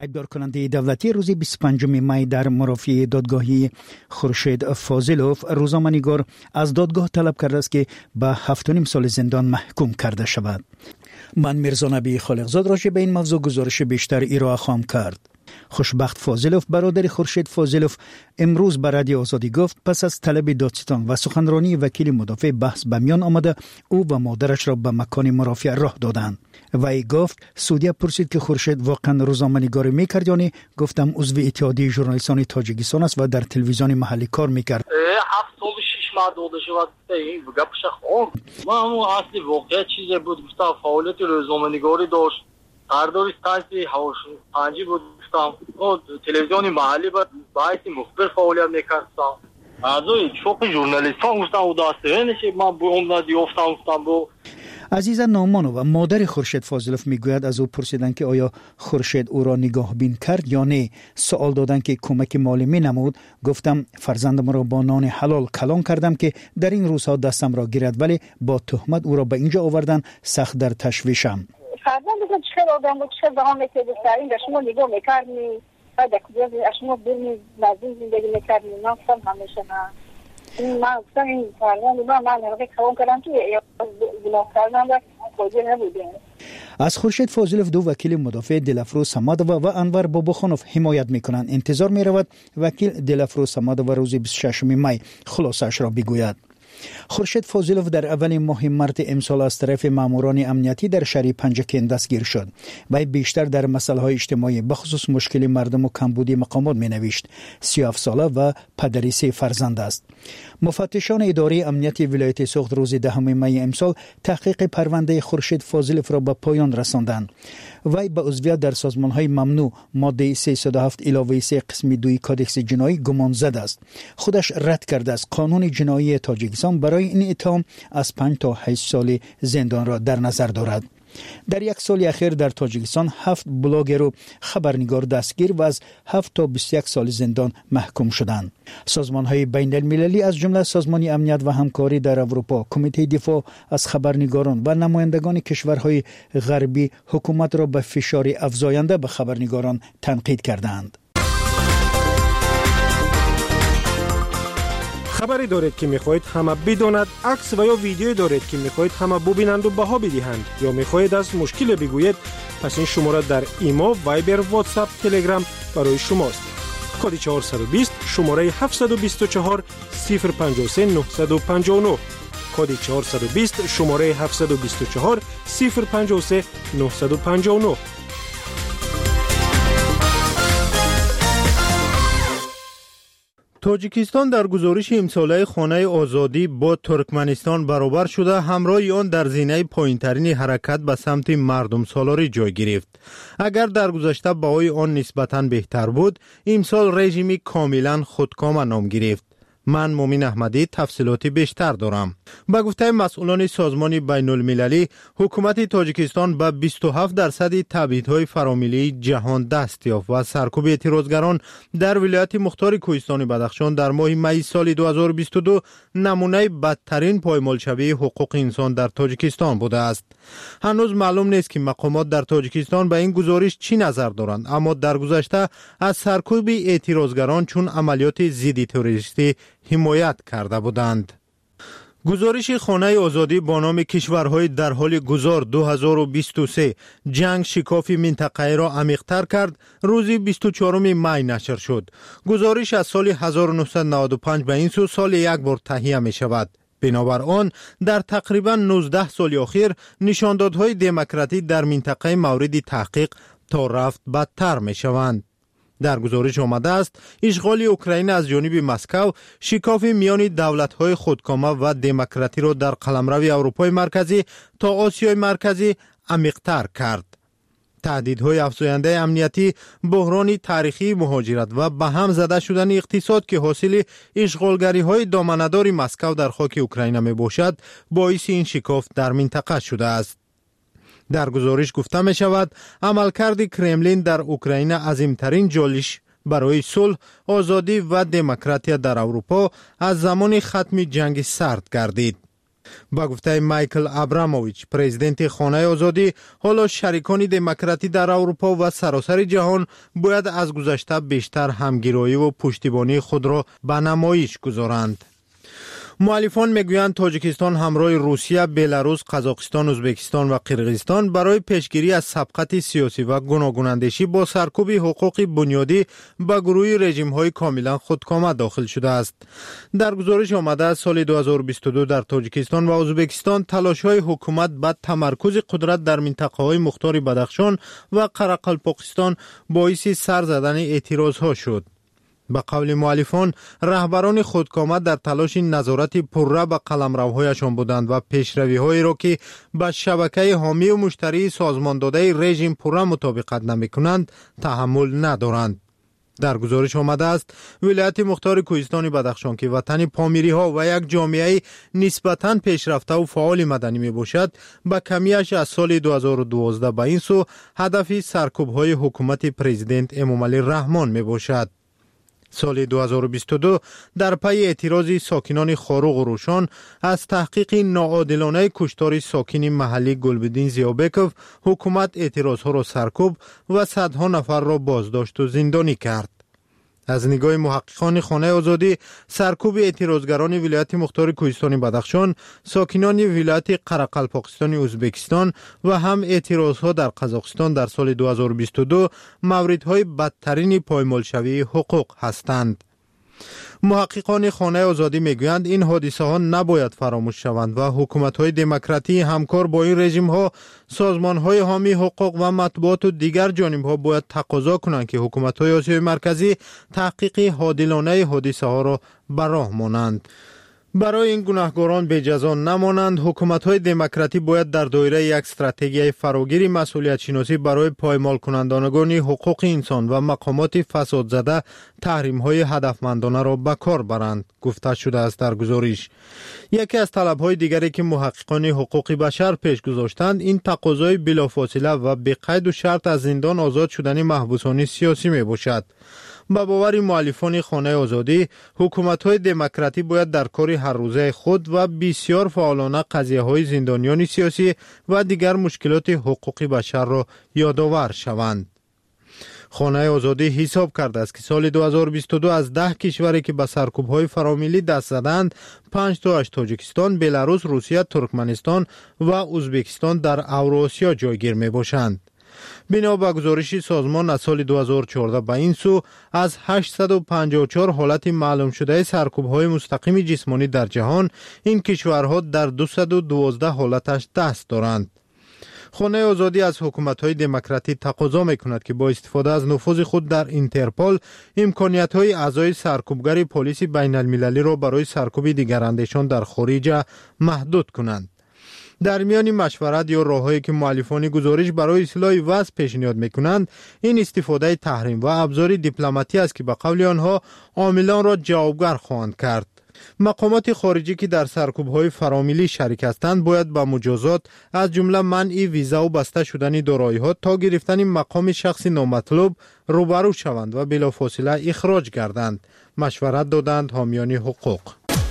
S18: نایبدار کننده دولتی روز 25 می در مرافعه دادگاهی خورشید فاضلوف روزنامه‌نگار از دادگاه طلب کرده است که به 7.5 سال زندان محکوم کرده شود. من میرزا نبی خالقزاد راجع به این موضوع گزارش بیشتر ارائه خواهم کرد. خوشبخت فاضلوف برادر خورشید فاضلوف امروز به رادیو آزادی گفت پس از طلب دادستان و سخنرانی وکیل مدافع بحث به میان آمده او و مادرش را به مکان مرافعه راه دادند. وی گفت سودیا پرسید که خورشید واقعا روزنامه‌نگاری میکرد یا نه؟ گفتم عضو اتحادیه ژورنالیستان تاجیکستان است و در تلویزیون محلی کار میکرد.
S15: 7 سال 6 ماه داده شود این گپش خام ما همون اصلی واقعیت چیزی بود گفتم فعالیت روزنامه‌نگاری داشت قرارداد استانسی هواش پنجی بود گفتم تلویزیون محلی بود باعث مخبر فعالیت میکردم اعضای چوک ژورنالیستان گفتم و داسته نشه من به عمر دیافتم با
S18: عزیزا نامانو و مادر خورشید فاضلوف میگوید از او پرسیدن که آیا خورشید او را نگاه بین کرد یا نه. سوال دادن که کمک مالی می نمود. گفتم فرزندم را با نان حلال کلان کردم که در این روزها دستم را گیرد ولی با تهمت او را به اینجا آوردن سخت در تشویشم.
S12: فرزندم چه آدم بود چه به هم میکرد این به شما نگاه میکردی بعد کجا شما برمی لازم زندگی میکردی نه همیشه نه من گفتم این فرزند من نگاه کلان کردم که گناه کردم و کجا نبودیم.
S18: از خورشید فاضلوف دو وکیل مدافع دلافروز سمادووا و انور باباخانوف حمایت میکنند. انتظار میرود وکیل دلافروز سمادووا روز 26 می خلاصش را بگوید. خورشید فاضلوف در اول ماه مارس امسال از طرف ماموران امنیتی در شهر پنجکین دستگیر شد. وی بیشتر در مسائل اجتماعی بخصوص مشکل مردم و کمبودی مقامات مینوشت. 37 ساله و پدری 3 فرزند است. مفتشان اداره امنیتی ولایت سوخت روز 10 می امسال تحقیق پرونده خورشید فاضلوف را به پایان رساندند. وی به عضویت در سازمان‌های ممنوع ماده 307 علاوه 3 قسم 2 کادکس جنایی گمانزد است. خودش رد کرده است. قانون جنایی تاجیکستان برای این اتهام از 5 تا 8 سال زندان را در نظر دارد. در یک سال اخیر در تاجیکستان 7 بلاگر و خبرنگار دستگیر و از 7 تا 21 سال زندان محکوم شدند. سازمان‌های بین المللی از جمله سازمان امنیت و همکاری در اروپا، کمیته دفاع از خبرنگاران و نمایندگان کشورهای غربی حکومت را به فشار افزاینده به خبرنگاران تنقید کردند.
S16: خبری دارید که میخواهید همه بداند، عکس و یا ویدیویی دارید که میخواهید همه ببینند و بها بدهند یا میخواهید از مشکل بگویید، پس این شماره در ایما، وایبر، واتساپ، تلگرام برای شماست. کد 420 شماره 724 053 959 کد 420 شماره 724 053 959. تاجیکستان در گزارش امساله خانه آزادی با ترکمنستان برابر شده، همراه آن در زینه پایین‌ترین حرکت به سمت مردم سالاری جای گرفت. اگر در گذشته بهای آن نسبتاً بهتر بود، امسال رژیمی کاملا خودکام نام گرفت. من مومن احمدی تفصیلاتی بیشتر دارم. با گفته مسئولان سازمان بین المللی، حکومت تاجیکستان به 27% تبعیدهای فراملی جهان دست یافت و سرکوب اعتراضگران در ولایت مختار کوهستان بدخشان در ماه می سال 2022 نمونه بدترین پایمالشوی حقوق انسان در تاجیکستان بوده است. هنوز معلوم نیست که مقامات در تاجیکستان به این گزارش چی نظر دارند، اما در گذشته از سرکوب اعتراضگران چون عملیات ضد تروریستی حمایت کرده بودند. گزارش خانه آزادی با نام کشورهای در حال گذار 2023 جنگ شکاف منطقه را عمیق‌تر کرد روز 24 می نشر شد. گزارش از سال 1995 به این سو سال یک بار تهیه می شود. بنابر آن در تقریبا 19 سال اخیر نشاندادهای دموکراتی در منطقه مورد تحقیق تا رفت بدتر می شوند. در گزارش آمده است اشغال اوکراین از جانب مسکو شکاف میان دولت‌های خودکامه و دموکراتی را در قلمرو اروپای مرکزی تا آسیای مرکزی عمیق‌تر کرد. تهدیدهای افزاینده امنیتی، بحران تاریخی مهاجرت و به هم زده شدن اقتصاد که حاصل اشغالگری‌های دامنه‌دار مسکو در خاک اوکراین میباشد، باعث این شکاف در منطقه شده است. در گزارش گفته می شود عملکرد کرملین در اوکراین عظیمترین چالش برای صلح، آزادی و دموکراسی در اروپا از زمان ختم جنگ سرد گردید.
S19: با گفته مایکل ابراموویچ پرزیدنت خانه آزادی، حالا شریکان دموکراتی در اروپا و سراسر جهان باید از گذشته بیشتر همگرایی و پشتیبانی خود را به نمایش گذارند. مؤلفان میگویند تاجیکستان همراه روسیه، بلاروس، قزاقستان، ازبکستان و قرقیزستان برای پیشگیری از سبقت سیاسی و گوناگوناندیشی با سرکوب حقوق بنیادی به گروه رژیم‌های کاملا خودکامه داخل شده است. در گزارش آمده از سال 2022 در تاجیکستان و ازبکستان تلاش‌های حکومت به تمرکز قدرت در منطقه‌های مختار بدخشان و قرقلپاکستان باعث سر زدن اعتراض‌ها شد. به قول مؤلفان، رهبران خودکامه در تلاش نظارت پرره به قلمروهایشان بودند و پیشروی‌هایی را که به شبکه حامی و مشتری سازمان داده رژیم پرره مطابقت نمی‌کنند تحمل ندارند. در گزارش آمده است ولایت مختار کوهستان بدخشان که وطن پامیری‌ها و یک جامعه نسبتاً پیشرفته و فعال مدنی میباشد، به کمیش از سال 2012 به این سو هدف سرکوب‌های حکومت پرزیدنت امامعلی رحمان میباشد. سال 2022 در پی اعتراض ساکنان خاروق و روشان از تحقیق ناعادلانه کشتار ساکن محلی گلبدین زیابکوف، حکومت اعتراضها را سرکوب و صدها نفر را بازداشت و زندانی کرد. از نگاه محققان خانه آزادی، سرکوب اعتراضگران ولایت مختار کوهستان بدخشان، ساکنان ولایت قرقلپاکستان ازبکستان و هم اعتراضها در قزاقستان در سال 2022 موردهای بدترین پایمالشوی حقوق هستند. محققان خانه آزادی میگویند این حادثه ها نباید فراموش شوند و حکومت های دموکراتی همکار با این رژیم ها، سازمان های حامی حقوق و مطبوعات و دیگر جانب ها باید تقاضا کنند که حکومت های آسیای مرکزی تحقیق عادلانه حادثه ها را به راه مانند. برای این گناهکاران به جزا نمانند، حکومت‌های دموکراتی باید در دایره یک استراتژی فراگیر مسئولیت شناسی برای پایمال کنندگان حقوق انسان و مقامات فساد زده تحریم‌های هدفمندانه را به کار برند، گفته شده است در گزارش. یکی از طلب‌های دیگری که محققان حقوق بشر پیش گذاشتند این تقاضای بلافاصله و به قید و شرط از زندان آزاد شدن محبوسان سیاسی میباشد. با باور مؤلفان خانه آزادی، حکومت‌های دموکراتی باید در کار هر روزه خود و بسیار فعالانه قضیه‌های زندانیان سیاسی و دیگر مشکلات حقوق بشر را یادآور شوند. خانه آزادی حساب کرده است که سال 2022 از 10 کشوری که به سرکوب‌های فراملی دست زدند، 5 تاش تاجیکستان، بلاروس، روسیه، ترکمنستان و ازبکستان در اوراسیا جایگیر می‌باشند. بنا به گزارش سازمان از سال 2014 به این سو از 854 حالت معلوم شده سرکوب‌های مستقیم جسمانی در جهان، این کشورها در 212 حالتش دست دارند. خانه آزادی از حکومت‌های دموکراتی تقاضا می‌کند که با استفاده از نفوذ خود در اینترپول امکانیت‌های اعضای سرکوبگر پلیس بین‌المللی را برای سرکوب دیگراندیشان در خارج محدود کنند. در میان مشورت یا راههایی که مؤلفان گزارش برای اصلاح وضع پیشنهاد میکنند، این استفاده تحریم و ابزار دیپلماتی است که به قول آنها عاملان را جوابگر خواهند کرد. مقامات خارجی که در سرکوب‌های فراملی شریک هستند باید با مجازات از جمله منع ویزا و بسته شدن دارایی‌ها تا گرفتن مقام شخصی نامطلوب روبرو شوند و بلافاصله اخراج گردند، مشورت دادند حامیان حقوق.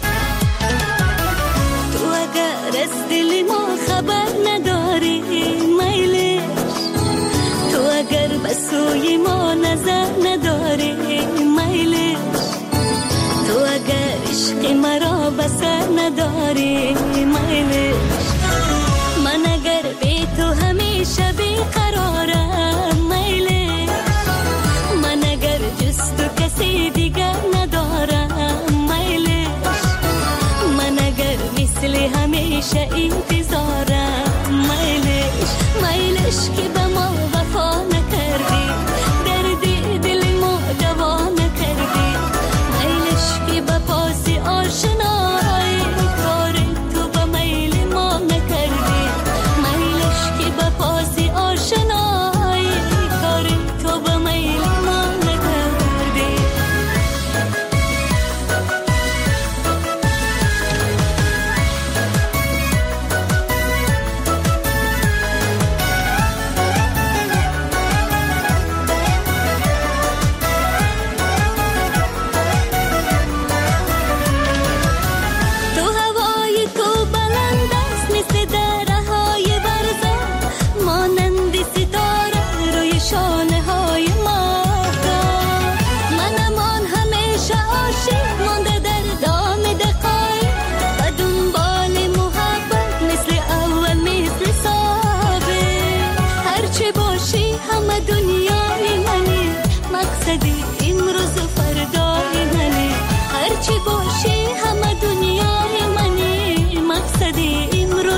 S17: خبر نداری میلش، تو اگر به سوی ما نظر نداری میلش، تو اگر عشق مرا بسر نداری میلش، من اگر بی تو همیشه بیقرارم میلش، من اگر جز تو کسی دیگر ندارم میلش، من اگر مثل همیشه انتظارم میلش، میلش که به ما وفا نکردی، دردی دل ما دوا نکردی، میلش که به پاس آشنایی کار تو به میل ما نکردی، میلش که به پاس آشنایی کار تو به میل ما نکردی.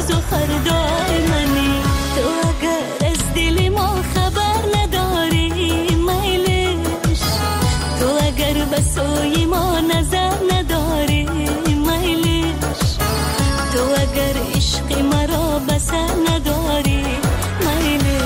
S17: امروز و فردای منی. تو اگر از دل ما خبر نداری میلش، تو اگر به سوی ما نظر نداری میلش، تو اگر عشق مرا بسر نداری میلش.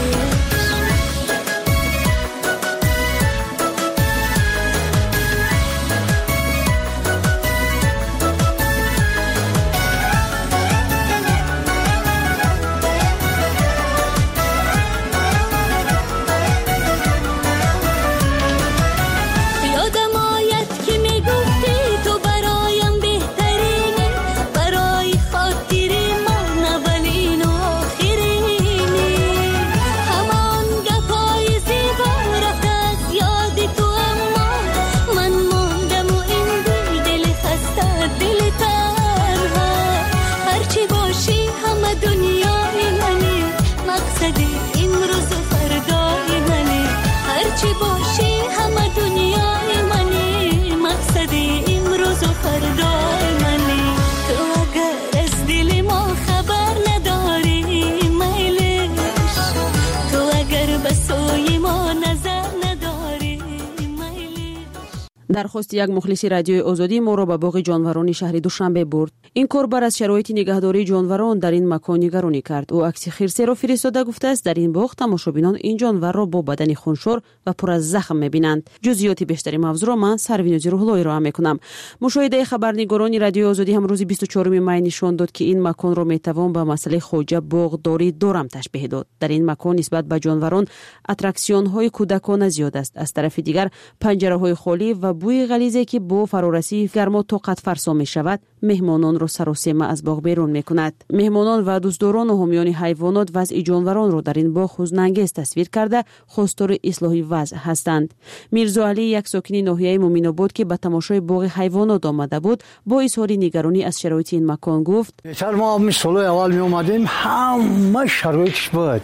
S7: درخواست یک مخلص رادیوی آزادی ما را به باغ جانوران شهر دوشنبه برد. این کاربر از شرایط نگهداری جانوران در این مکان نگرانی کرد. او عکس خرسه را فرستاده گفته است در این باغ تماشابینان این جانور را با بدن خونشور و پر از زخم می‌بینند. جزئیات بیشتری موضوع را من سروینوزی روح‌اللهی را می‌کنم. مشاهده خبرنگاران رادیوی آزادی هم روز 24 می نشان داد که این مکان را می‌توان به مسئله خوجه باغداری دورم تشبیه داد. در این مکان نسبت به جانوران اتراکسیون‌های کودکانه زیاد است. از طرف دیگر پنجره‌های خالی و بوی غلیظی که با فرارسی گرما طاقت فرسا می‌شود مهمانان را سراسیمه از باغ بیرون می‌کند. مهمانان و دوستداران و حامیان حیوانات وضع جانوران را در این باغ حزن‌انگیز تصویر کرده خواستار اصلاح وضع هستند. میرزا علی یک ساکن ناحیه مومن‌آباد که به تماشای باغ حیوانات آمده بود با اظهار نگرانی از شرایط این مکان گفت:
S20: چرا ما مثل اول می اومدیم همه شرایطش بود،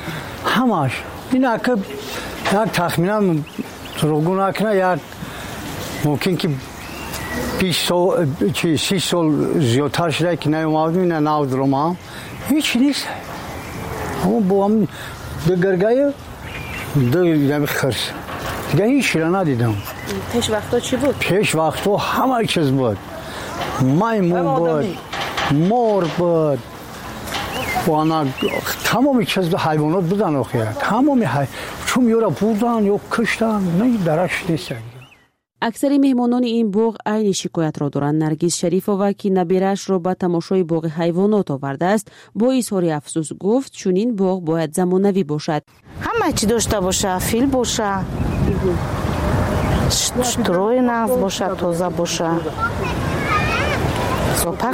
S20: همش اینا که یک تخمینا دروغ نکنه یک ممکن که 30 سال زیادتر شده که نیومدیم نه نود روما هیچ نیست. اما با هم دگرگای دو خرس دیگه هیچ را ندیدم.
S7: پیش وقتا چی بود؟
S20: پیش وقتا همه چیز بود، میمون بود، مور بود و تمامی چیز حیوانات بودن آخه تمامی چون یورا بودن یا کشتن نه درش نیست.
S7: اکثر مهمانان این باغ عین شکایت را دارند. نرگس شریفова که نبیرش را به تماشای باغ حیوانات آورده است با اظهار افسوس گفت چون این باغ باید زمانوی باشد.
S21: همه چی داشته باشه، فیل باشه، شتروی ناز باشه، تازه باشه، زاپک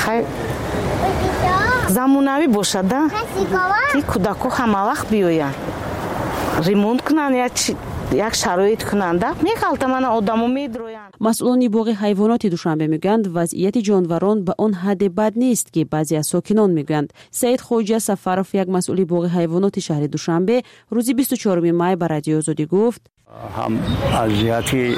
S21: زمانوی باشه ده تی کودکو همه وقت بیاین ریمونت کنن یک شرایط کننده میخالته من آدمو میدروین.
S7: مسئولان باغ حیوانات دوشنبه میگویند وضعیت جانوران به آن حد بد نیست که بعضی از ساکنان میگویند. سید خوجه سفروف یک مسئول باغ حیوانات شهر دوشنبه روز 24 می به رادیو آزادی گفت:
S22: هم از جهت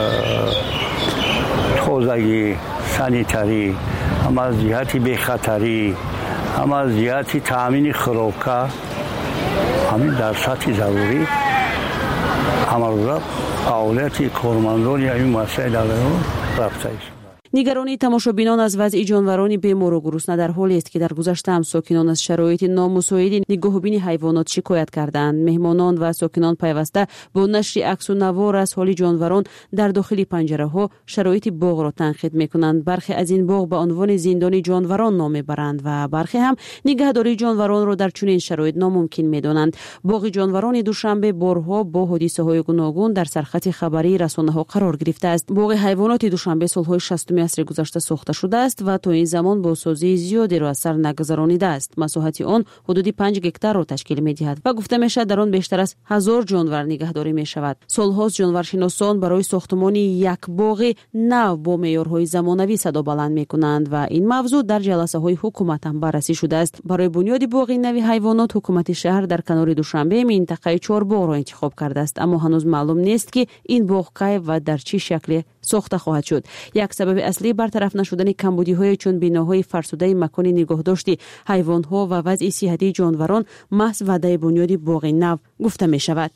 S22: تازگی سانیتری، هم از جهت بی‌خطری، هم از جهت تامین خوراک همین در سطح ضروری امروز فعالیت کارمندان این مسائل رفته است.
S7: نگرانی تماشابینان از وضع جانوران بیمار و گرسنه در حالی است که در گذشته هم ساکنان از شرایط نامساعد نگاهبین حیوانات شکایت کردند. مهمانان و ساکنان پیوسته با نشر عکس و نوار از حال جانوران در داخل پنجره‌ها شرایط باغ را تنقید می‌کنند. برخی از این باغ به عنوان زندان جانوران نام می‌برند و برخی هم نگهداری جانوران را در چنین شرایط ناممکن می‌دانند. باغ جانوران دوشنبه بارها با حادثه‌های گوناگون در سرخط خبری رسانه‌ها قرار گرفته است. باغ حیوانات دوشنبه سال‌های 60 عصر گذشته ساخته شده است و تا این زمان با سازی زیادی را از سر نگذرانیده است. مساحت آن حدود 5 گکتار را تشکیل می‌دهد و گفته می‌شود در آن بیشتر از 1000 جانور نگهداری می‌شود. سال‌هاست جانورشناسان برای ساختمان یک باغ نو با معیارهای زمانوی صدا بلند می‌کنند و این موضوع در جلسه‌های حکومت هم بررسی شده است. برای بنیاد باغ نو حیوانات حکومت شهر در کنار دوشنبه منطقه 4 باغ را انتخاب کرده است، اما هنوز معلوم نیست که این باغ کی و در چه شکل ساخته خواهد شد. یک سبب اصلی برطرف نشدن کمبودی‌های چون بناهای فرسوده مکان نگهداشت حیوانات و وضع صحتی جانوران محض وعده بنیاد باغ نو گفته می شود.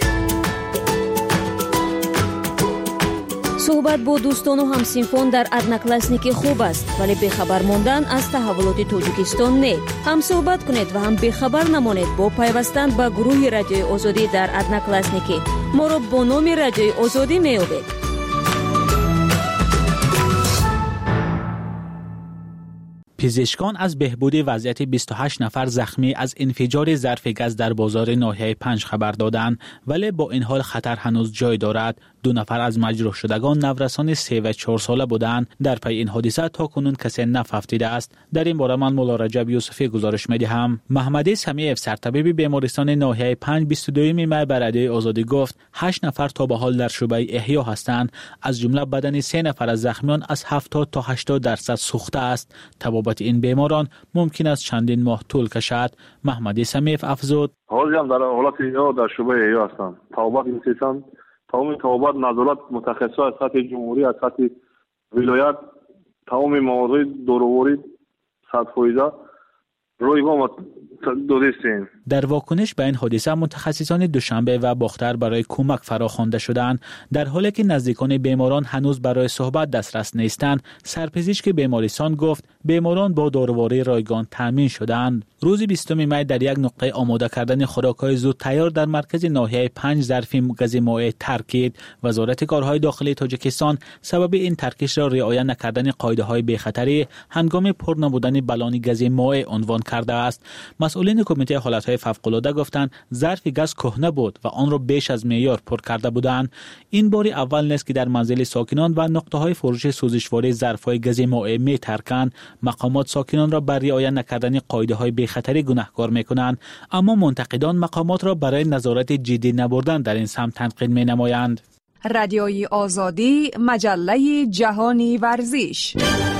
S14: صحبت با دوستان و همسینفان در ادناکلاسنیکی خوب است، ولی بیخبر ماندن از تحولات تاجیکستان نه. هم صحبت کنید و هم بیخبر نمانید با پیوستن به گروه رادیوی آزادی در ادناکلاسنیکی. ما را با نام رادیوی آزادی می‌یابید.
S9: پزشکان از بهبود وضعیت 28 نفر زخمی از انفجار ظرف گاز در بازار ناحیه 5 خبر دادند، ولی با این حال خطر هنوز جای دارد. 2 نفر از مجروح شدگان نورسان 3 و 4 ساله بودند. در پی این حادثه تا کنون کسی نفهمیده است. در این باره من مولا رجب یوسفی گزارش می‌دهم. محمد سمیع سرطبیب بیمارستان ناحیه 5 22 می بر رادیوی آزادی گفت 8 نفر تا به حال در شعبه احیا هستند، از جمله بدن 3 نفر از زخمیان از 70 تا 80% سوخته است. تبابت این بیماران ممکن است چندین ماه طول کشد. محمد سمیع افزود:
S5: حالی هم در حالت احیا در شعبه احیا هستند. تبابت این تمام تبابت نظارت متخصص از سطح جمهوری، از سطح ولایت، تمام موارد دوروری 100% رویگام دادستیم.
S9: در واکنش به این حادثه متخصصان دوشنبه و باختر برای کمک فراخوانده شدند. در حالی که نزدیکان بیماران هنوز برای صحبت دسترس نیستند، سرپزشک بیمارستان گفت بیماران با داروهای رایگان تامین شدند. روز 20 می در یک نقطه آماده کردن خوراک‌های زود تیار در مرکز ناحیه 5 ظرف گاز مائع ترکید. وزارت کارهای داخلی تاجیکستان سبب این ترکیش را رعایت نکردن قاعده‌های بی‌خطری هنگام پر نبودن بالون گاز مائع عنوان کرده است. مسئولین کمیته حالت‌های فوق‌العاده گفتند ظرف گاز کهنه بود و آن را بیش از معیار پر کرده بودند. این بار اول نیست که در منزل ساکنان و نقطه‌های فروش سوزشوار ظرف‌های گاز مائع می‌ترکند. مقامات ساکنان را بر رعایت نکردن قاعده‌های بی‌خطری گناهکار می‌کنند، اما منتقدان مقامات را برای نظارت جدی نبردن در این سمت تنقید می‌نمایند.
S6: رادیوی آزادی، مجله جهانی ورزش.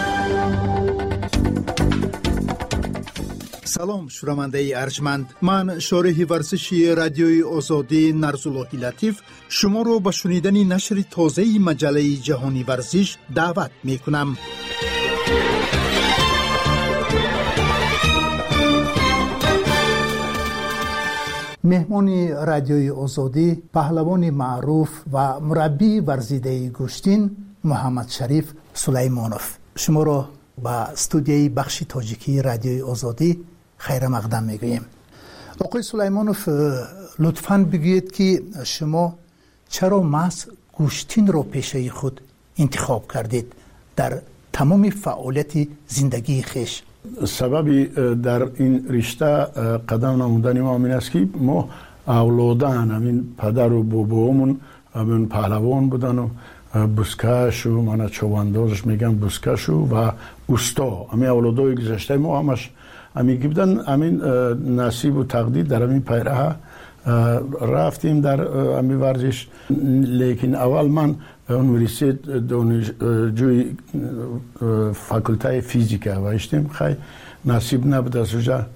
S23: سلام شنونده ارجمند، من شارح ورزشی رادیوی آزادی نرزاللهی لطیف شما رو به شنیدن نشر تازه مجله جهانی ورزش دعوت می کنم. مهمان رادیوی آزادی پهلوان معروف و مربی ورزیده گشتین محمد شریف سلیمانوف شما رو به استودیوی بخش تاجیکی رادیوی آزادی خیر مقدم میگوییم. آقای سلیمانوف، لطفاً بگویید که شما چرا محض گوشتین رو پیشه خود انتخاب کردید در تمام فعالیت زندگی خیش؟
S22: سببی در این رشته قدم نمودن ما این است که ما اولادان همین پدر و بابامون همین پهلوان بودن و بسکش و من چواندازش میگم بسکش و اوستا، همین اولادای گذشته ما همش همین بودن. همین نصیب و تقدیر در همین پیراه رفتیم در همین ورزش. لیکن اول من یونیورسیت دانشجوی فاکولته فیزیک هستم، خیلی نصیب نبود از اونجا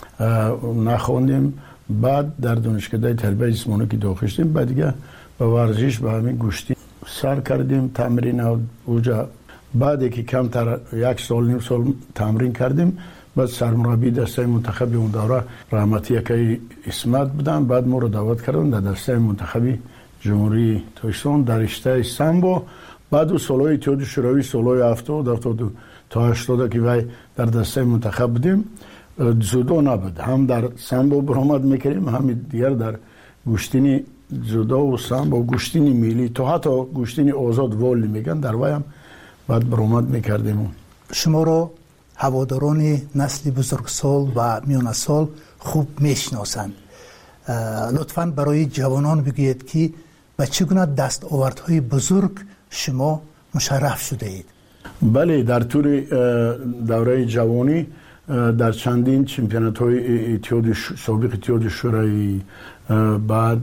S22: نخوندیم. بعد در دانشکده تربیت جسمانی که داخل شدیم، بعد دیگه به ورزش به همین گوشتی سر کردیم، تمرین اونجا. بعد که کمتر 1 سال نیم سال تمرین کردیم، بعد سرمربی دسته منتخب اون دوره رحمتی که اسمت بودن، بعد ما رو دعوت کردن در دسته منتخبی جمهوری تاجیکستان در رشته سامبو. بعد و سالهای اتحاد شوروی سالهای 70 تا 80 که وای در دسته منتخب بودیم. جودو نبود، هم در سامبو برآمد میکردیم، هم دیگر در گوشتینی جودو و سامبو، گوشتینی ملی، تو حتی گوشتینی آزاد والی میگن در وایم بعد برآمد میکردیم.
S23: شما رو هواداران نسل بزرگسال و میانه سال خوب میشناسند. لطفاً برای جوانان بگویید که به چگونه دستاوردهای بزرگ شما مشرف شده اید؟
S22: بله، در طول دوره جوانی در چندین چمپیونات های سابق اتحاد شوروی، بعد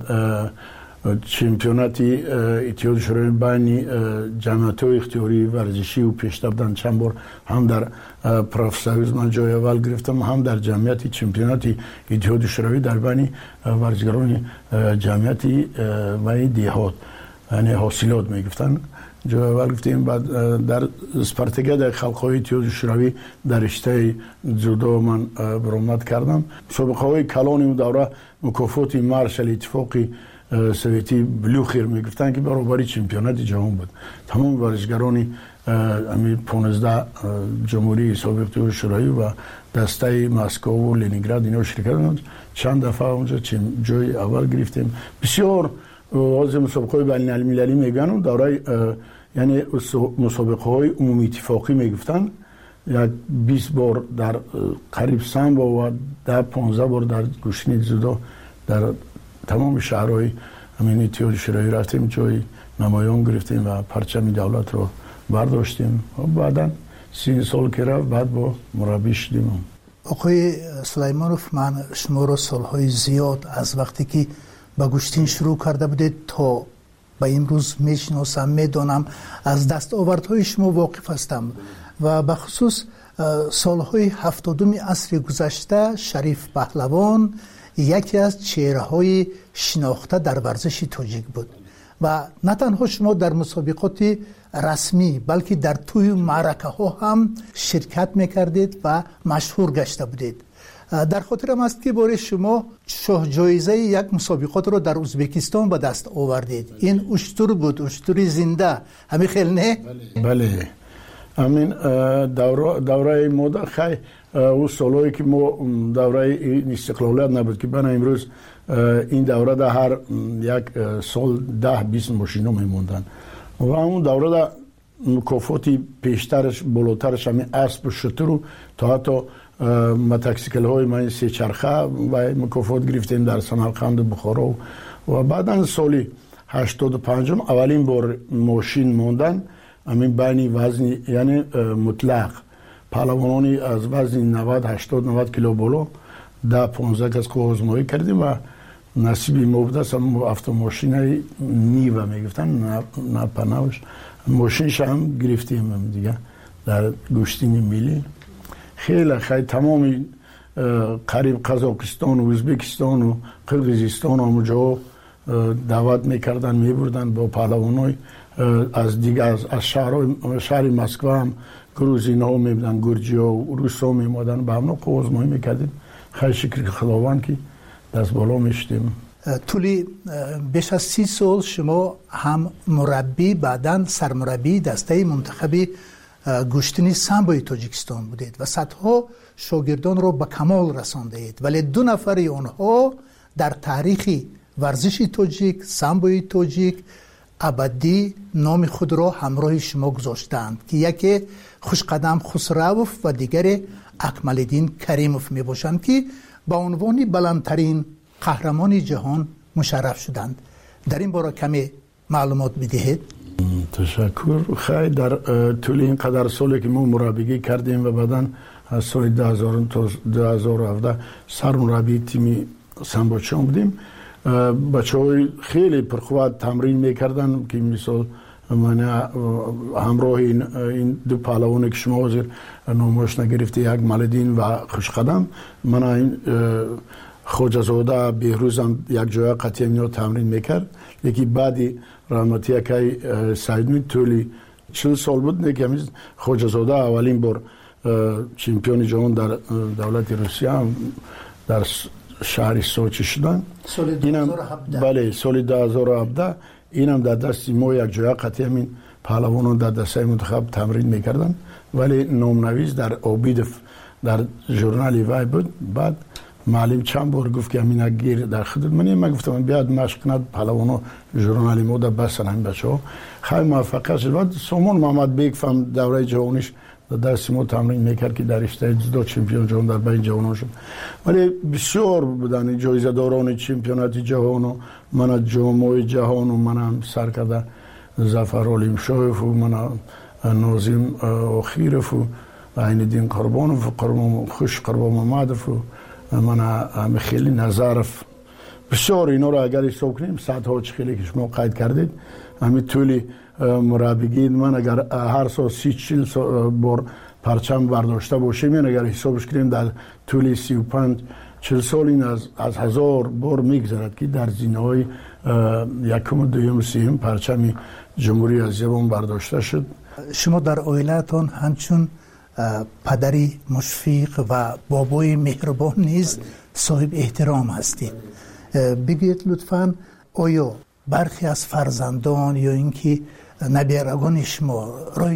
S22: چمپیونات اتحاد شوروی بین جمعیت های اختیاری ورزشی و پیشرفت بودن. چند بار هم در پروفسوریز من جای اول گرفتم، هم در جمعیت چمپیونات اتحاد شوروی در بین ورزشکاران جمعیت و دیهات، یعنی حاصلات میگفتن. جای اول گرفتیم. بعد در اسپارتاگاد خلق‌های اتحاد شوروی در رشته جودو من برآمد کردم. سابقه‌های کلان اون دوره مکافات مارشال اتفاقی سویتی بلوخیر میگفتن که برابری چمپیونات جهان بود. تمام ورزشکاران امی 15 جمهوری سابق اتحاد شوروی و دسته مسکو و لنینگراد اینا شرکت کردند. چند دفعه اونجا جای اول گرفتیم. بسیار از مسابقه‌های بین‌المللی میگن دوره یعنی مسابقه‌های عمومی اتفاقی میگفتن. یک 20 بار در قریب سامبو و 15 بار در گوشتنی جودو در تمام شهرهای همین اتحاد شوروی رفتیم، جای نمایان گرفتیم و پرچم دولت رو برداشتیم. و بعدا 3 سال که رفت بعد با مربی شدیم.
S23: آقای سلیمانوف، من شما رو سالهای زیاد از وقتی که با گوشتین شروع کرده بودید تا به امروز میشناسم، میدانم، از دستاوردهای شما واقف هستم و به خصوص سالهای 70 عصر گذشته شریف پهلوان یکی از چهره‌های شناخته در ورزش تاجیک بود و نه تنها شما در مسابقات رسمی بلکه در توی معرکه ها هم شرکت میکردید و مشهور گشته بودید. در خاطرم است که باره شما شاه جایزه یک مسابقات رو در ازبکستان به دست آوردید. این اشتر بود، اشتری زنده، همین خیلی نه؟
S22: بله. همین دوره مدت خیلی او سالهایی که ما دوره استقلالیت نبود که بنا امروز این دوره در هر یک سال 10-20 ماشینا میموندن و اون دوره در مکافاتی پیشترش بالاترش همین اسب و شتر رو تا حتی متکسیکل های من 3 چرخه و مکافات گرفتیم در سمرقند و بخارا و بعدا سالی 85 اولین بار ماشین موندن همین بین وزن یعنی مطلق پهلوانانی از وزن 80-90 کیلو بالا 10-15 کس آزمایی کردیم و نصیبی ما بوده است. هم автомاشین نیو میگفتن، نه پناهش ماشینش هم گرفتیم دیگه در گوشتین ملی. خیلی تمامی قریب قزاقستان و ازبکستان و قرقیزستان اونجا دعوت میکردن، میبردن با پهلوانای از دیگه از شهر مسکو هم گروزین ها میبودن، گرجی ها و روس ها میمادن به همنا آزمایی میکردیم. خیلی شکر خداوند که دست بالا میشتیم.
S23: طولی بیش از 30 سال شما هم مربی بعداً سرمربی دسته منتخبی گوشتنی سامبوی تاجیکستان بودید و صدها شاگردان رو به کمال رساندید، ولی 2 نفر آنها در تاریخ ورزش تاجیک، سامبوی تاجیک ابدی نام خود را همراه شما گذاشتند که یکی خوشقدم خسروف و دیگر اکمالدین کریموف می باشند که با عنوان بلندترین قهرمان جهان مشرف شدند. در این باره کمی معلومات بدهید.
S22: تشکر. خیلی در طول این قدر سالی که ما مربیگی کردیم و بعداً از سال 2000 تا 2017 سرمربی تیم سامبوچان بودیم. بچه‌های خیلی پرقوت تمرین میکردن که مثال من همراه این 2 پهلوانی که شما حاضر نامش نگرفته، یک مالدین و خوشقدم، من این خوجزاده بهروزم یک جای قطعی اینا تمرین میکرد. یکی بعدی رحمتی که سعید طولی 40 سال بود نه که خوجزاده اولین بار چمپیون جهان در دولت روسیه در شهر سوچی شدن.
S23: سال 2017.
S22: بله سال 2017 اینم در دست ما یک جای قطعی همین پهلوانان در دسته منتخب تمرین میکردن، ولی نامنویس در اوبیدف در ژورنال وای بود. بعد معلم چند بار گفت که همین گیر در خدمت من گفتم بیاد مشق کند پهلوانا ژورنال ما در بسن همین بچه‌ها. خیلی موفق شد. بعد سامان محمد بیگ فهم دوره جوانیش در دست ما تمرین میکرد که در رشته جودو چمپیون جهان در بین جوانان شد، ولی بسیار بودن جایزه داران چمپیونات جهان و من جام جهان و منم سرکرده ظفر علیم شایف و من ناظم آخیرف و عین‌الدین قربانوف و قربان خوش قربان محمدف و من خیلی نظرف. بسیار اینا رو اگر حساب کنیم صدها خیلی که شما قید کردید. همین طولی مربیگی من اگر هر سال 30-40 بار پرچم برداشته باشیم، این اگر حسابش کنیم در طول 35-40 سال این از 1000 بار میگذرد که در زینه‌های یکم و دوم سیم پرچم جمهوری از زبان برداشته شد.
S23: شما در عائلتان همچون پدری مشفق و بابای مهربان نیز صاحب احترام هستید. بگید لطفاً آیا برخی از فرزندان یا اینکه نبیرگان شما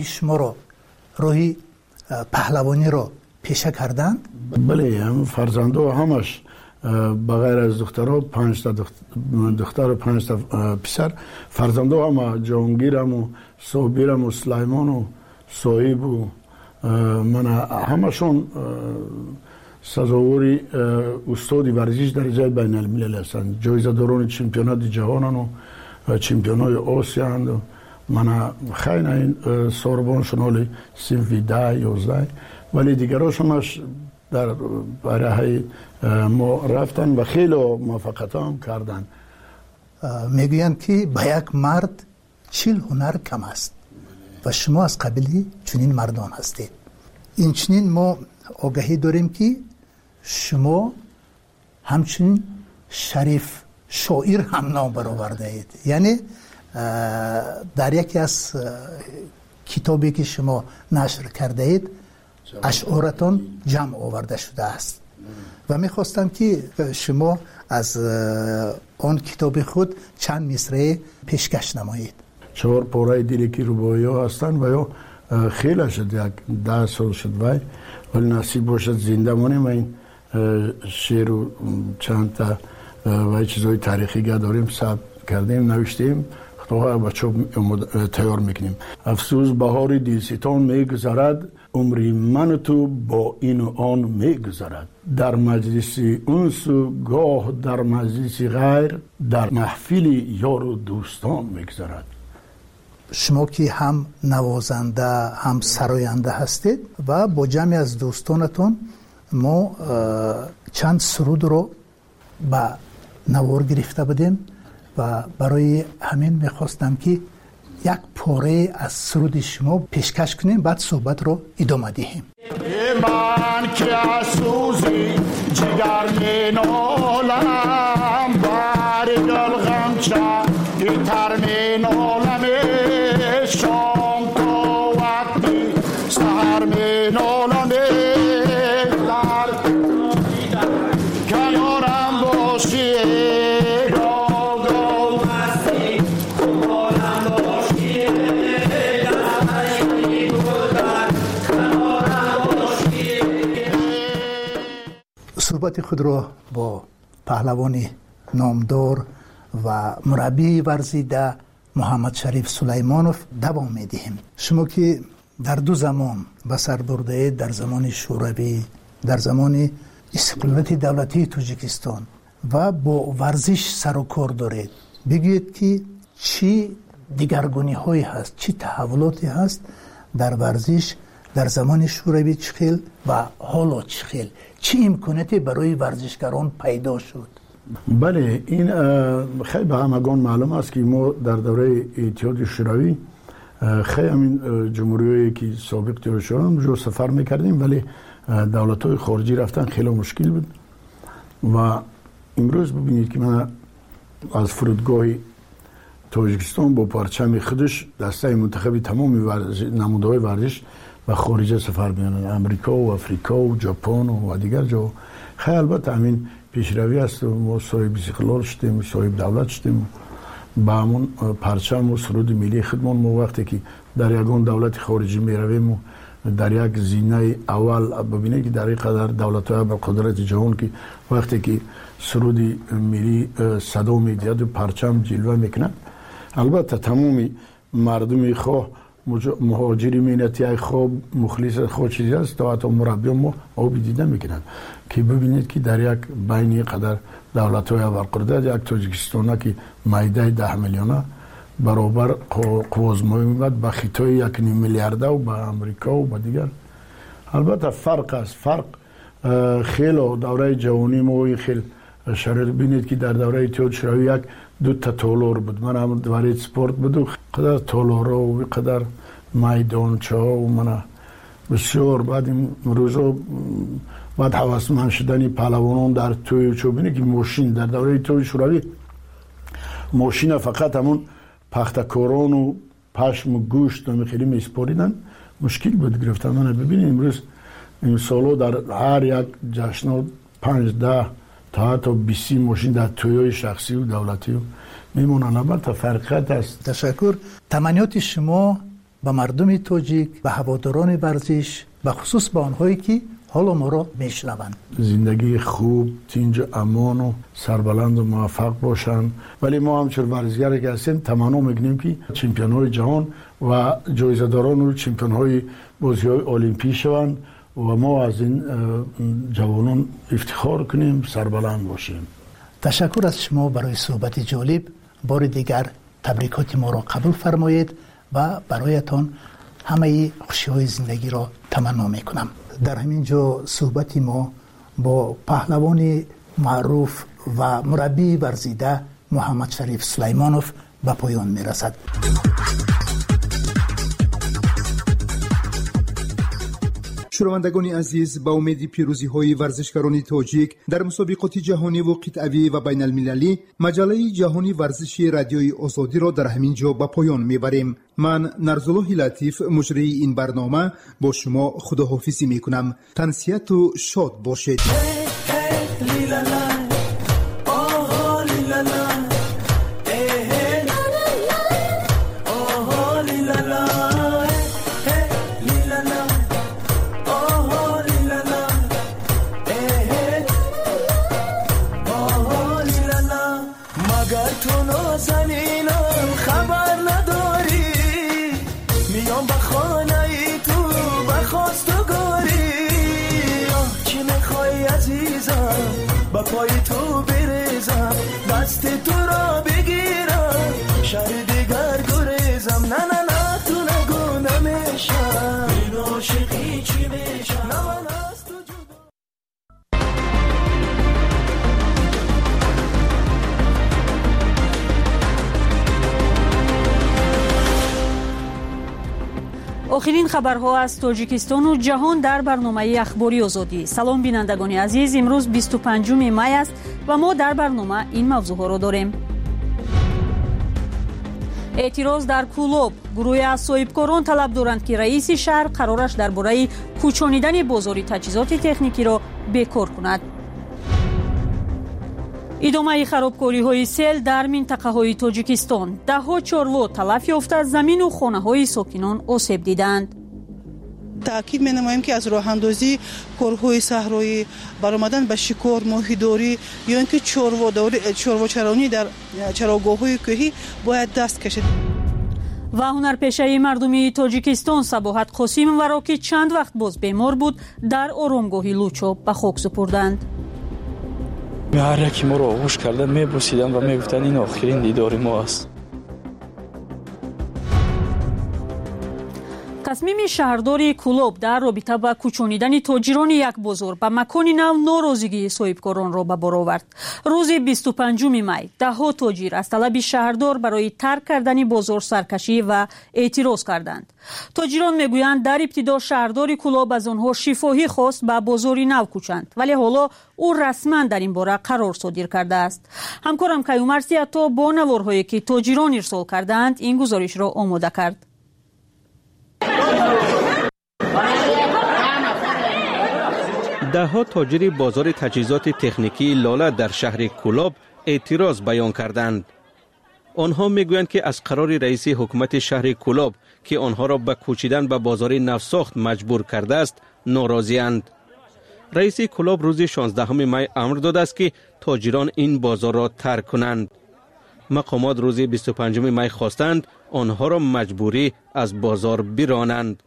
S23: راهی پهلوانی را پیشه کردند؟
S22: بله، هم فرزندا همش بغیر از دخترها 5 تا دختر و 5 تا پسر، فرزندا هم جهانگیرم و صابرم و سلیمان و صاحب و من همشون سزاواری استادی ورزش در جای بین الملل هستند. جایزه داران چمپیونات جهان و چمپیونات آسیا هستند. من خیلی این ساربان شنالی سنفی 10-11 ولی دیگراش همش در برای ما رفتن و خیلی موفقیت هم کردن.
S23: میگویند که به یک مرد 40 هنر کم است و شما از قبیلی چنین مردان هستید. این چنین ما آگاهی داریم که شما همچنین شریف شاعر هم نام برآورده اید. یعنی در یکی از کتابی که شما نشر کرده اید اشعارتان جمع آورده شده است و میخواستم که شما از آن کتاب خود چند مصرع پیشکش نمایید.
S22: 4 پاره دیگه که رباعی ها هستن و یا خیلی شد، یک 10 سال شد ولی نصیب باشد زنده مانیم این شعر و چند تا و چیزهای تاریخی داریم ثبت کردیم نوشتیم خدا بچه تیار میکنیم. افسوس بهار دلستان میگذرد، عمری من و تو با این و آن میگذرد. در مجلس انس و گاه در مجلس غیر، در محفل یار و دوستان میگذرد.
S23: شما که هم نوازنده هم سراینده هستید و با جمعی از دوستانتون ما چند سرود رو به نوار گرفته بودیم و برای همین میخواستم که یک پاره از سرود شما پیشکش کنیم، بعد صحبت رو ادامه دهیم.
S2: من که از سوزی جگر می نالم، بر دل غمچه تر می نالم، شام تا وقتی سهر می نالم، کنارم باشی
S23: صحبت خود را با پهلوان نامدار و مربی ورزیده محمد شریف سلیمانوف دوام میدهیم. شما که در 2 زمان به سر برده اید، در زمان شوروی، در زمان استقلالیت دولتی تاجیکستان و با ورزش سر و کار دارید، بگید که چی دیگرگونی هایی هست، چی تحولاتی هست در ورزش در زمان شوروی چخیل و حالا چخیل، چی امکاناتی برای ورزشکاران پیدا شد؟
S22: بله، این خیلی به همگان معلوم است که ما در دوره اتحاد شوروی خیلی همین جمهوریایی که سابق تیر شدن جو سفر میکردیم ولی دولت‌های خارجی رفتن خیلی مشکل بود و امروز ببینید که من از فرودگاه تاجیکستان با پرچم خودش دسته منتخبی تمام نمودهای ورزش و خارج سفر می‌کنند، امریکا و افریقا و ژاپن و دیگر جا. خیلی البته همین پیشروی است و ما صاحب استقلال شدیم، صاحب دولت شدیم، با همون پرچم و سرود ملی خودمان ما وقتی که در یگان دولت خارجی میرویم و در یک زینه اول ببینید که در این قدر دولت‌های با قدرت جهان که وقتی که سرود ملی صدا می‌دهد و پرچم جلوه میکنه، البته تمامی مردم خواه مهاجری مینتی خواه مخلص خود چیزی است تا حتی مربی ما آبی دیده میکنند که ببینید که در یک بین قدر دولت‌های ابرقدرت یک تاجیکستان که معده 10 میلیونه برابر قوازمایی میبود به خطای 1.5 میلیارده و به امریکا و به دیگر. البته فرق است، فرق خیلی دوره جوانی ما خیلی شرایط بینید که در دوره اتحاد شوروی 1-2 تا تالار بود. من هم دوره سپورت بود و قدر تالارا و قدر میدانچه ها و من بسیار بعد این روزا بعد هوسمند شدنی پهلوانان در توی چوبینه که ماشین در دوره اتحاد شوروی ماشین فقط همون پختکاران و پشم و گوشت و خیلی میسپاریدن، مشکل بود گرفتن. من ببینید امروز این سالو در هر یک جشن 5-10 تا حتی 20 ماشین در تویای شخصی و دولتی و میمونن. البته فرقیت است.
S23: تشکر. تمنیات شما به مردم تاجیک، به هواداران ورزش، به خصوص به آنهایی که حالا ما را میشنوند،
S22: زندگی خوب، تنج امان و سربلند و موفق باشند. ولی ما همچون ورزشگر که هستیم تمنا میگنیم که چمپیون های جهان و جایزه داران و چمپیون های بازی های المپی شوند و ما از این جوانان افتخار کنیم، سربلند باشیم.
S23: تشکر از شما برای صحبت جالب. بار دیگر تبریکات ما را قبول فرمایید و برایتان همه خوشی های زندگی را تمنا میکنم. در همین جا صحبت ما با پهلوان معروف و مربی ورزیده محمد شریف سلیمانوف به پایان میرسد.
S1: شنوندگان عزیز، با امید پیروزی های ورزشکاران تاجیک در مسابقات جهانی و قطعی و بین المللی، مجله جهانی ورزشی رادیوی آزادی را در همین جا به پایان میبریم. من نرزالله لطیف مجری این برنامه با شما خداحافظی میکنم. تنسیت و شاد باشید.
S8: با پای تو بریزم، دست تو را بگیرم، شهر دیگر گریزم. نه نه نه تو نگو نمیشم، این عاشقی چی میشم، نه من از تو جدا.
S11: آخرین خبرها از تاجیکستان و جهان در برنامه اخباری آزادی. سلام بینندگان عزیز، امروز 25 می است و ما در برنامه این موضوعها را داریم. اعتراض در کولوب. گروه از صاحبکاران طلب دارند که رئیس شهر قرارش درباره کوچانیدن بازار تجهیزات تکنیکی را بکار کند. ادامه خرابکاری های سیل در منطقه های تاجیکستان. دهها چاروا تلف یافته زمین و خانه های ساکنان آسیب دیدند.
S24: تأکید می‌نماییم که از راه اندازی کارهای صحرایی، برآمدن به شکار، ماهیداری یا اینکه چارواچرانی در چراگاه‌های کوهی باید دست کشید.
S11: و هنرپیشه مردمی تاجیکستان صباحت قاسم ورا که چند وقت باز بیمار بود در آرامگاه لوچو به خاک سپردند.
S3: هر یکی ما رو آغوش کردن، میبوسیدن و میگفتن این آخرین دیدار ما است.
S11: تصمیم شهرداری کولوب در رابطه با کوچانیدن تاجران یک بازار به مکان نو ناراضگی صاحبکاران را به بار آورد. روز 25 می دهها تاجر از طلب شهردار برای ترک کردن بازار سرکشی و اعتراض کردند. تاجران میگویند در ابتدا شهرداری کولوب از آنها شفاهی خواست به بازاری نو کوچند، ولی حالا او رسما در این باره قرار صادر کرده است. همکارم کیومر سیاتا با نوارهایی که تاجران ارسال کردند این گزارش را آماده کرد.
S4: دهها تاجر بازار تجهیزات تکنیکی لاله در شهر کولوب اعتراض بیان کردند. آنها میگویند که از قرار رئیس حکومت شهر کولوب که آنها را به کوچیدن به بازار نوساخت مجبور کرده است ناراضی‌اند. رئیس کولوب روز 16 می امر داده است که تاجران این بازار را ترک کنند. مقامات روز 25 می خواستند آنها را مجبوری از بازار برانند.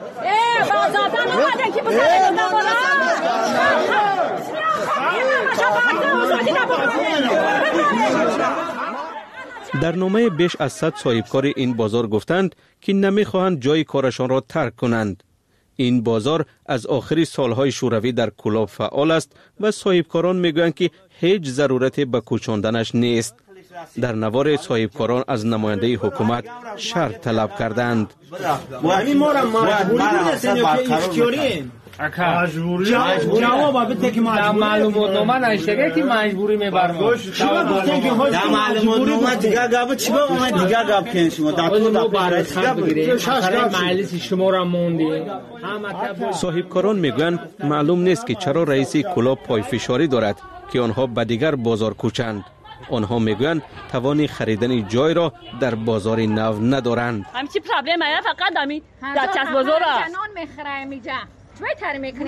S4: در نامه بیش از 100 صاحبکار این بازار گفتند که نمیخواهند جای کارشان را ترک کنند. این بازار از آخر سالهای شوروی در کولوب فعال است و صاحبکاران میگویند که هیچ ضرورتی به کوچاندنش نیست. در نوار صاحبکاران از نماینده حکومت شرط طلب کردند.
S10: مجبوری جواب بده که معلومات نامه نشته که مجبوری میبرم
S12: در معلومات نامه دیگه گاب چی با ما دیگه گاب کن شما داتو برای مجلس شما را موندی.
S4: صاحبکاران میگویند معلوم نیست که چرا رئیس کلاب پای فشاری دارد که آنها به دیگر بازار کوچند. آنها میگویند توان خریدن جای را در بازار نو ندارند.
S13: همچی پرابلم است فقط دامید در چس بازار چنان میخره میجا جای تر میکنی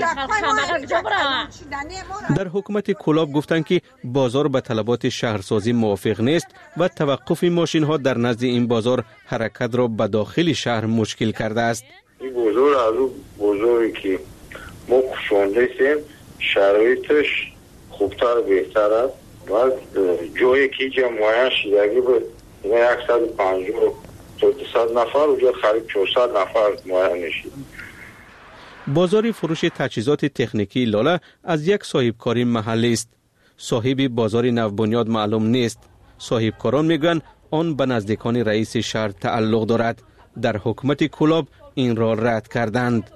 S4: در حکومت کلاب گفتند که بازار به طلبات شهرسازی موافق نیست و توقف ماشین ها در نزد این بازار حرکت را به داخل شهر مشکل کرده است.
S15: این بازار از اون بازاری که ما کشانده هستیم شرایطش خوبتر و بهتر است و جایی که اینجا معین شدگی بود 150 تا 200 نفر اونجا خرید 400 نفر معین نشید.
S4: بازار فروش تجهیزات تکنیکی لاله از یک صاحبکاری محلی است. صاحب بازار نوبنیاد معلوم نیست. صاحبکاران میگویند آن به نزدیکان رئیس شهر تعلق دارد. در حکومت کلاب این را رد کردند.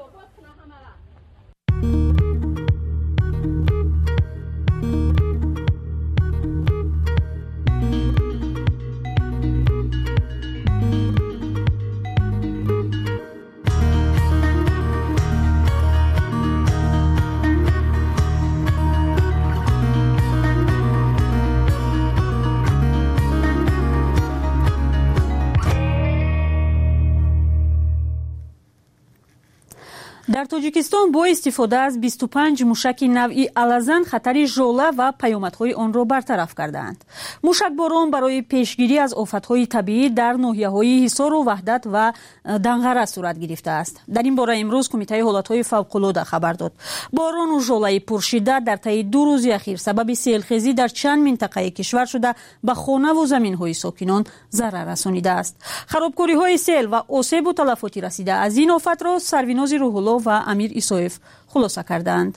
S11: در تاجیکستان با استفاده از 25 موشک نوعی الازن خطر ژوله و پیامدهای آن را برطرف کردند. موشکباران برای پیشگیری از آفتهای طبیعی در ناحیه‌های حصار و وحدت و دنغره صورت گرفته است. در این باره امروز کمیته حالتهای فوق‌العاده خبر داد. باران و ژوله پرشدت در طی 2 روز اخیر سبب سیلخیزی در چند منطقه کشور شده به خانه و زمین‌های ساکنان ضرر رسانیده است. خرابکاری‌های سیل و آسیب و تلفاتی رسیده از این آفت را سروناز روح‌الله و امیر ایسوف خلاصه کردند.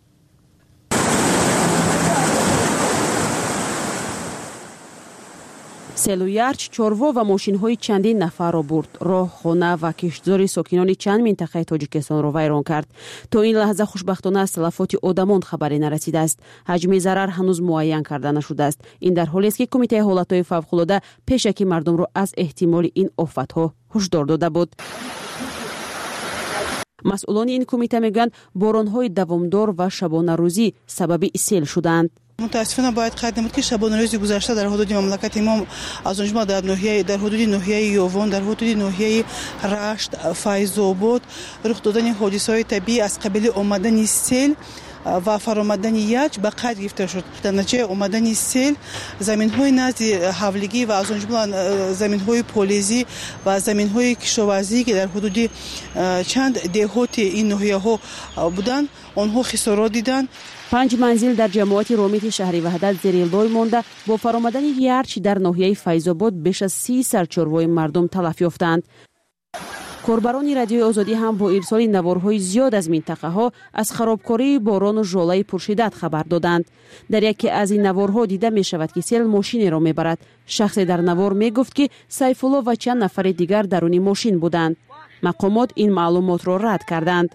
S7: سیل و یرچ چاروا و ماشین‌های چندین نفر را برد. راه، خانه و کشتزار ساکنان چند منطقه تاجیکستان را ویران کرد. تا این لحظه خوشبختانه از تلفات آدمان خبری نرسیده است. حجم ضرر هنوز معین کرده نشده است. این در حالی است که کمیته حالتهای فوق‌العاده پیشکی مردم را از احتمال این آفت‌ها هشدار داده بود. مسئولان این کمیته میگویند باران‌های دوامدار و شبانه روزی سبب سیل شدند.
S24: متاسفانه باید قید نمود که شبانه روز گذشته در حدود مملکت ما از اونجا در حدود ناحیه یوون، در حدود ناحیه رشت، فیض‌آباد رخ دادن حادثه‌های طبیعی از قبیل آمدن سیل و فرآمدن یخ به قید گرفته شد. در نتیجه آمدن سیل زمین‌های نزد حولگی و از اونجا زمین‌های پولیزی و زمین‌های کشاورزی که در حدود چند دهات این ناحیه‌ها بودند آنها خسارات دیدند.
S7: 5 منزل در جماعت رومیت شهری وحدت زیر البای مانده با فرآمدن یرچ در ناحیه فیض‌آباد بیش از 30 سرچاروای مردم تلف یافتند. کاربران رادیوی آزادی هم با ارسال نوارهای زیاد از منطقه ها از خرابکاری باران و ژوله پرشدت خبر دادند. در یکی از این نوارها دیده می شود که سیل ماشین را می برد. شخصی در نوار می گفت که سیفالله و چند نفر دیگر درون ماشین بودند. مقامات این معلومات را رد کردند.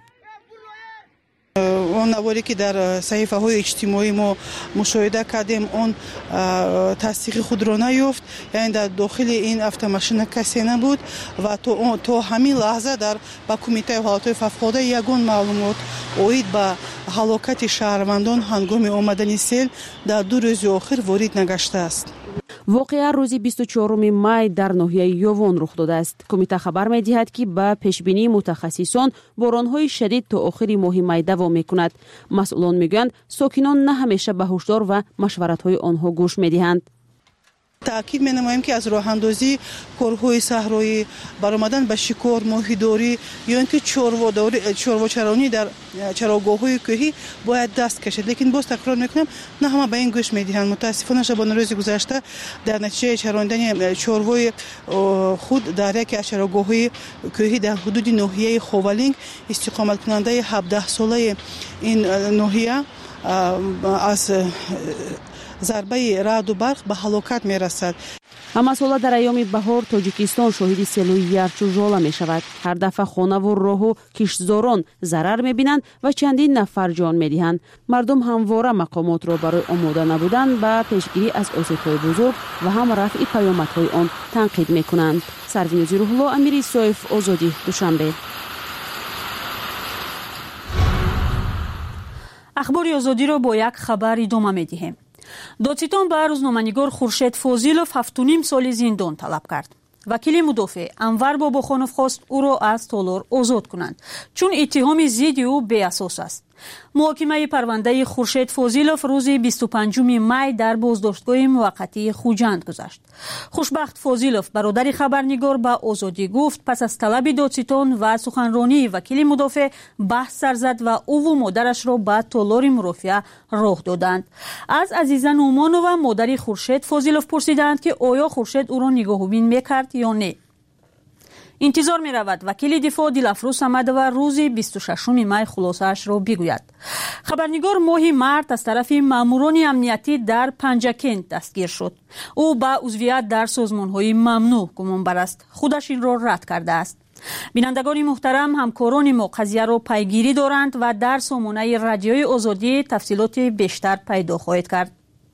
S24: اون نواری که در صحیفه های اجتماعی ما مشاهده کردیم اون تصدیق خود را نیافت، یعنی در داخل این автомашина کسی نبود و تو همین لحظه در با کمیته حالتهای فوق‌العاده یگان معلومات اوید به هلاکت شهروندان هنگام آمدن سیل در 2 روز آخر وارد نگشته است.
S7: واقعا روز 24 می در ناحیه یوون رخ داده است. کمیته خبر می دهد که با پیشبینی متخصصان باران‌های شدید تا آخر ماه می دوام می‌کند. مسئولان میگویند ساکنان نه همیشه به هشدار و مشورت‌های آنها گوش می‌دهند.
S24: تأکید می‌نماییم که از راه اندازی کارهای صحرایی، برآمدن به شکار، ماهیداری یا اینکه چروچرانی در چراگاه‌های کوهی باید دست کشید. لیکن باز تکرار می‌کنم نه همه به این گوش می‌دهند. متأسفانه شبانه روز گذشته در نتیجه چراندن چروای خود در یک از چراگاه‌های کوهی در حدود ناحیه خوالینگ استقامت کننده 17 ساله این ناحیه از ضربه رعد و برق به هلاکت می‌رسد.
S7: ҳамасола дар айёми баҳор тоҷикистон шоҳиди селои ярчу жола мешавад. ҳар дафъа хонаву роҳу киштзорон зарар мебинанд ва чандин нафар ҷон медиҳанд. мардум ҳамвора мақомотро барои омода набудан ба пешгирӣ аз осебҳои бузург ва ҳам рафъи паёмадҳои он танқид мекунанд. Сарвинузи Рӯҳулло, Амири Исоев, Озодӣ, Душанбе.
S11: ахбори озодиро бо як хабар идома медиҳем. додситон ба рӯзноманигор Хуршед Фозилов 7.5 соли зиндон талаб кард. вакили мудофеъ Анвар Бобохонов хост ӯро аз толор озод кунанд, чун иттиҳоми зидди ӯ беасос аст. муҳокимаи парвандаи Хуршед Фозилов рӯзи 25 май дар боздоштгоҳи муваққатии Хуҷанд гузашт. хушбахт Фозилов, бародари хабарнигор, ба озодӣ гуфт пас аз талаби додситон ва суханронии вакили мудофеъ баҳс сар зад ва ӯву модарашро ба толори мурофиа роҳ доданд. аз Азиза Нӯмонова, модари Хуршед Фозилов, пурсиданд ки оё Хуршед ӯро нигоҳубин мекард ё не. интизор меравад вакили дифоъ Дилафрӯз Самадова рӯзи 26 май хулосаашро бигӯяд. хабарнигор моҳи март аз тарафи маъмурони амниятӣ дар Панҷакент дастгир шуд. ӯ ба узвият дар созмонҳои мамнӯъ гумонбар аст. худаш инро рад кардааст. бинандагони муҳтарам, ҳамкорони мо қазияро пайгирӣ доранд ва дар сомонаи радиои Озодӣ тафсилоти бештар пайдо хоҳед кард.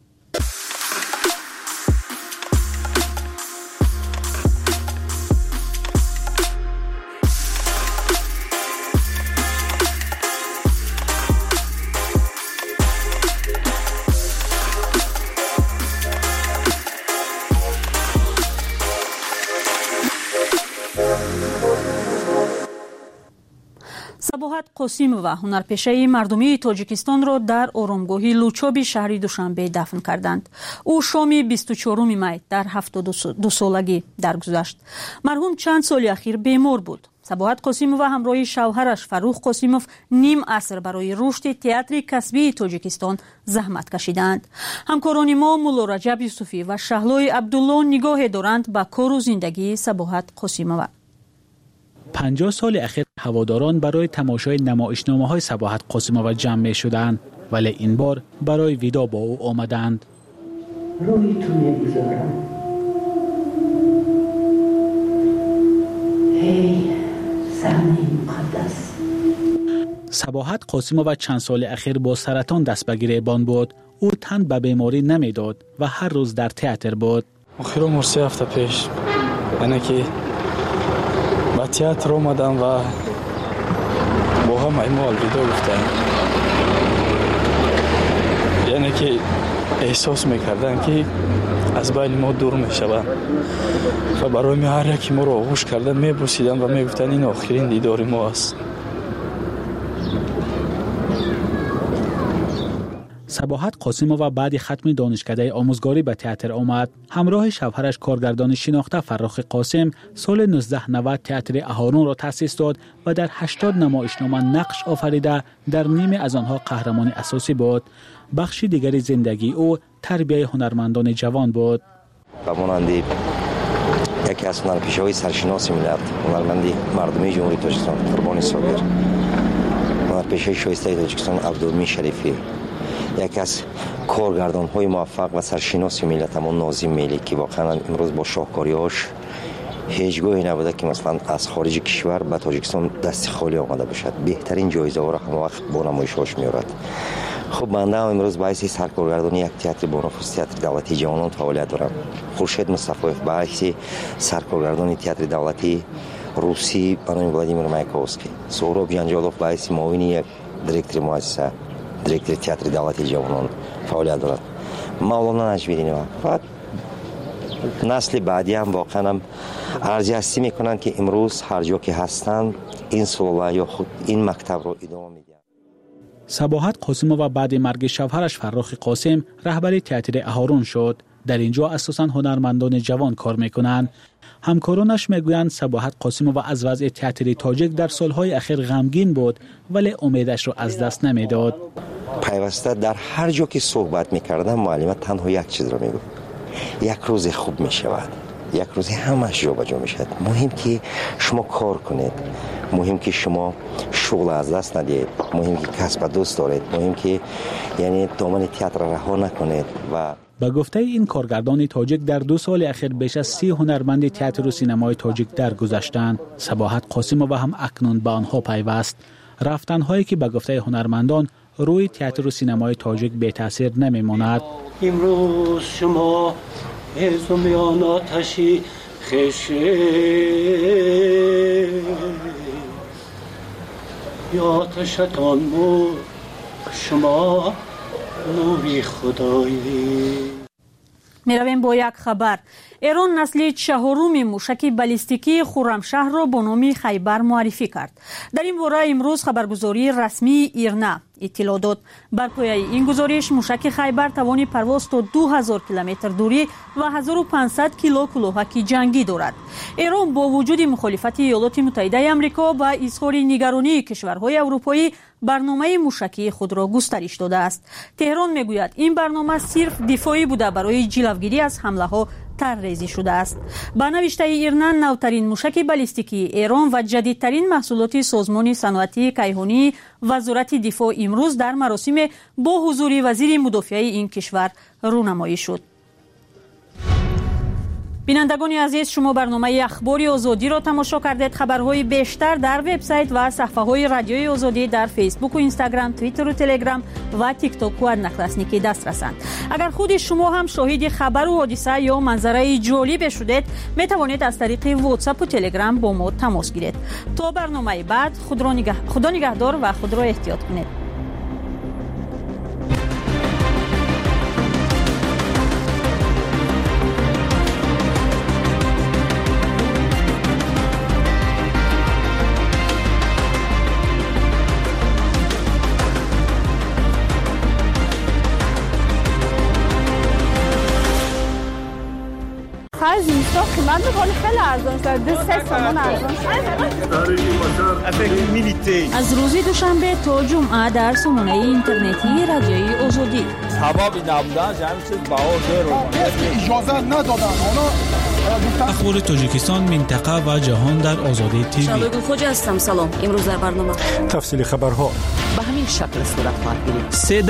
S11: Сабоҳат Қосимова, ҳунарпешаи мардумии Тоҷикистонро дар оромгоҳи Лучоби шаҳри Душанбе дафн карданд. ӯ шоми 24 май дар 72 солагӣ даргузашт. марҳум чанд соли ахир бемор буд. Сабоҳат Қосимова ҳамроҳи шавҳараш Фаррух Қосимов ним аср барои рушди театри касбии Тоҷикистон заҳмат кашиданд. ҳамкорони мо Мулло Раҷаб Юсуфӣ ва Шаҳлои Абдулло нигоҳе доранд ба кору зиндагии Сабоҳат Қосимова.
S9: 50 соли ахир ҳаводорон барои тамошои намоишномаҳои Сабоҳат Қосимова ҷамъ мешуданд, вале ин бор барои видо бо ӯ омаданд.
S16: рӯи ту мегузорам, эй замини муқаддас.
S9: Сабоҳат Қосимова чанд соли ахир бо саратон даст ба гиребон буд. ӯ тан ба беморӣ намедод ва ҳар рӯз дар театр буд.
S3: охиро мурси ҳафта пеш яъне ки ба театр омадам ва бо ҳамаи мо алвидо гуфтам. яъне ки эҳсос мекардам ки аз байни мо дур мешаванд ва барои ҳар яки моро оғӯш кардан мебусиданд ва мегуфтанд ин охирин дидори мо аст.
S9: Сабоҳат Қосимова баъди хатми донишкадаи омӯзгорӣ ба театр омад. ҳамроҳи шавҳараш коргардони шинохта Фаррухи Қосим соли 1990 театри Аҳорунро таъсис дод ва дар 80 намоишнома нақш офарида дар ниме аз онҳо қаҳрамони асосӣ буд. бахши дигари зиндагии ӯ тарбияи ҳунармандони ҷавон буд.
S17: ба монанди яке аз ҳунарпешаҳои саршиноси миллат, ҳунарманди мардумии ҷумҳурии Тоҷикистон Қурбони Собир, ҳунарпешаи шоистаи Тоҷикистон Абдулмин Шарифӣ, яке аз коргардонҳои муваффақ ва саршиноси миллатамон Нозим Мелӣ ки воқеан имрӯз бо шоҳкориҳош ҳеҷ гоҳе набуда ки масалан аз хориҷи кишвар ба Тоҷикистон дасти холӣ омада бошад. беҳтарин ҷоизаҳоро ҳама вақт бо намоишҳош меорад. хуб банда имрӯз ба ҳайси саркоргардони як театри бонуфус театри давлатии ҷавонон фаъолият дорам. Хуршед Мустафоев ба ҳайси саркоргардони театри давлатии русӣ ба номи Владимир Маяковский, Соҳроб Ҷанҷолов ба ҳайси муовини як директори муассиса директори театри давлатии ҷавонон фаъолият дорад. Мавлона Наҷмиддинова ва насли баъди ҳам воқеан ҳам арзиҳастӣ мекунанд ки имрӯз ҳар ҷо ки ҳастанд ин сулола ё худ ин мактабро идома медиҳанд.
S9: Сабоҳат Қосимова баъди марги шавҳараш Фаррухи Қосим раҳбари театри Аҳорун шуд. дар ин ҷо асосан ҳунармандони ҷавон кор мекунанд. ҳамкоронаш мегӯянд Сабоҳат Қосимова аз вазъи театри тоҷик дар солҳои ахир ғамгин буд, вале умедашро аз даст намедод.
S17: пайваста дар ҳар ҷо ки суҳбат мекардам муаллима танҳо як чизро мегуфт: як рӯзе хуб мешавад, як рӯзе ҳамаш ҷобаҷо мешавад. муҳим ки шумо кор кунед, муҳим ки шумо шуғла аз даст надиҳед, муҳим ки касба дӯст доред, муҳим ки яъне домани театр раҳо накунед. ва
S9: به گفته این کارگردان تاجیک در 2 سال اخیر بیش از 30 هنرمند تئاتر و سینمای تاجیک درگذشتند. صباحت قاسمова هم اکنون به آنها پیوست. رفتن‌هایی که به گفته هنرمندان روی تئاتر و سینمای تاجیک بی تاثیر نمی‌ماند.
S18: امروز شما هزومیان آتشی خشه یا آتشتان مو شما نوری خدایی.
S11: میرویم با یک خبر. ایران نسل 4 موشک بالستیکی خرمشهر را با نام خیبر معرفی کرد. در این باره امروز خبرگزاری رسمی ایرنا اطلاع داد. بر پایه این گزارش موشک خیبر توان پرواز تا 2000 کیلومتر دوری و 1500 کیلو کلاهک جنگی دارد. ایران با وجود مخالفت ایالات متحده آمریکا و اظهار نگرانی کشورهای اروپایی برنامه موشکی خود را گسترش داده است. تهران میگوید این برنامه صرف دفاعی بوده برای جلوگیری از حمله ها طرح‌ریزی شده است. با نوشته ایرنا نوترین موشک بالستیکی ایران و جدیدترین محصولات سازمان صنعتی کیهانی وزارت دفاع امروز در مراسم با حضور وزیر مدافع این کشور رونمایی شد. بینندگان عزیز، شما برنامه اخبار آزادی را تماشا کردید. خبرهای بیشتر در وبسایت و صفحه‌های رادیوی آزادی در فیسبوک و اینستاگرام، توییتر و تلگرام و تیک تاک و نکلاسنیکی دست رسند. اگر خود شما هم شاهد خبر و حادثه یا منظره جالب شدید، می توانید از طریق واتساپ و تلگرام با ما تماس گیرید. تا برنامه بعد خدا نگهدار و خود را احتیاط کنید.
S19: از اینستا قیمت میکنه خیلی ارزان شده. 3 تومان ارزان شده.
S11: از روز دوشنبه تا جمعه در سامانه اینترنتی رادیوی آزادی.
S20: سبب نبودن جمعی چیز بهار
S2: اجازه ندادن.
S9: اخبار تاجیکستان، منطقه و جهان در آزادی تیوی.
S21: شالوی خوج هستم. سلام. امروز در برنامه
S9: تفصیل خبرها
S21: به همین شکل صورت خواهد گرفت.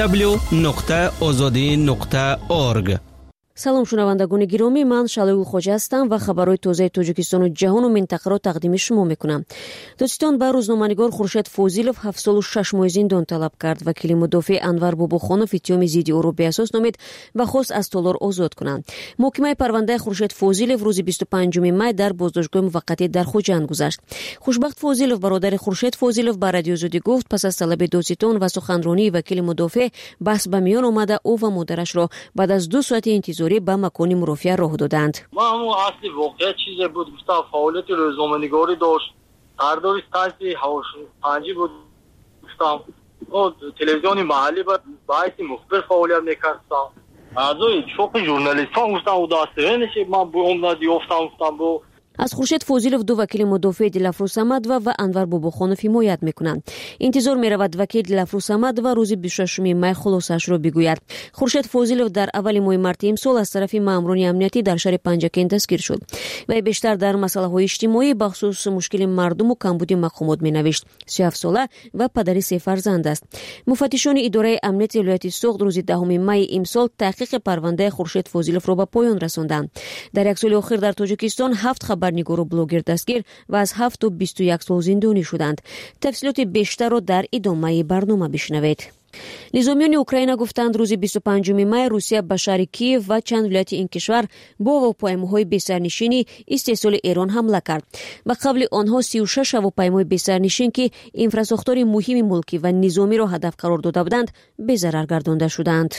S14: www.azadi.org. салом шунавандагони гиромӣ, ман шалои хоҷа ҳастам ва хабарҳои тозаи тоҷикистону ҷаҳону минтақаро тақдими шумо мекунам. додистон ба рӯзноманигор Хуршед Фозилов 7 солу 6 моҳи зиндон талаб кард. вакили мудофиъ Анвар Бобохонов иттиҳоми зидди ӯро беасос номид ва хост аз толор озод кунанд. муҳокимаи парвандаи Хуршед Фозилов рӯзи 25 май дар боздоштгоҳи муваққатӣ дар Хуҷанд гузашт. хушбахт Фозилов, бародари Хуршед Фозилов, ба Радиои Озодӣ гуфт пас аз талаби додистон ва суханронии вакили мудофиъ баҳс ба миён омада ӯ ва модарашро баъд аз 2 соати интизорӣ ба макони мурофиа роҳ доданд.
S25: ما همون اصلی واقعیت چیزی بود. گفتم فعالیت روزنامه‌نگاری داشت. قرارداد استانسی هواشنگی بود. گفتم تلویزیون محلی بود. باعث مخبر فعالیت می‌کردم. اعضای چوک ژورنالیستان گفتم و داستان نشه. من به اون گفتم با
S14: аз Хуршед Фозилов 2 вакили мудофиъ Дилафрӯз Самадова ва Анвар Бобохонов ҳимоят мекунанд. интизор меравад вакил Дилафрӯз Самадова рӯзи 26 май хулосаашро бигӯяд. Хуршед Фозилов дар аввали моҳи марти имсол аз тарафи маъмурони амниятӣ дар шаҳри Панҷакен дастгир шуд. вай бештар дар масъалаҳои иҷтимоӣ бахусус мушкили мардуму камбуди мақомот менавишт. 37 сола ва падари 3 фарзанд аст. муфаттишони идораи амнияти вилояти Суғд рӯзи 10 майи имсол таҳқиқи парвандаи Хуршед Фозиловро ба поён расонданд. дар як соли охир дар Тоҷикистон 7 хабарнигору блогер дастгир ва аз 7 то 21 сол зиндонӣ шуданд. тафсилоти бештарро дар идомаи барнома бишнавед. низомиёни Украина гуфтанд рӯзи 25 май Русия ба шаҳри Киев ва чанд вилояти ин кишвар бо ҳавопаймоҳои бесарнишини истеҳсоли Эрон ҳамла кард. ба қабли онҳо 36 ҳавопаймои бесарнишин ки инфрасохтори муҳими мулкӣ ва низомиро ҳадаф қарор дода буданд, безарар гардонда шуданд.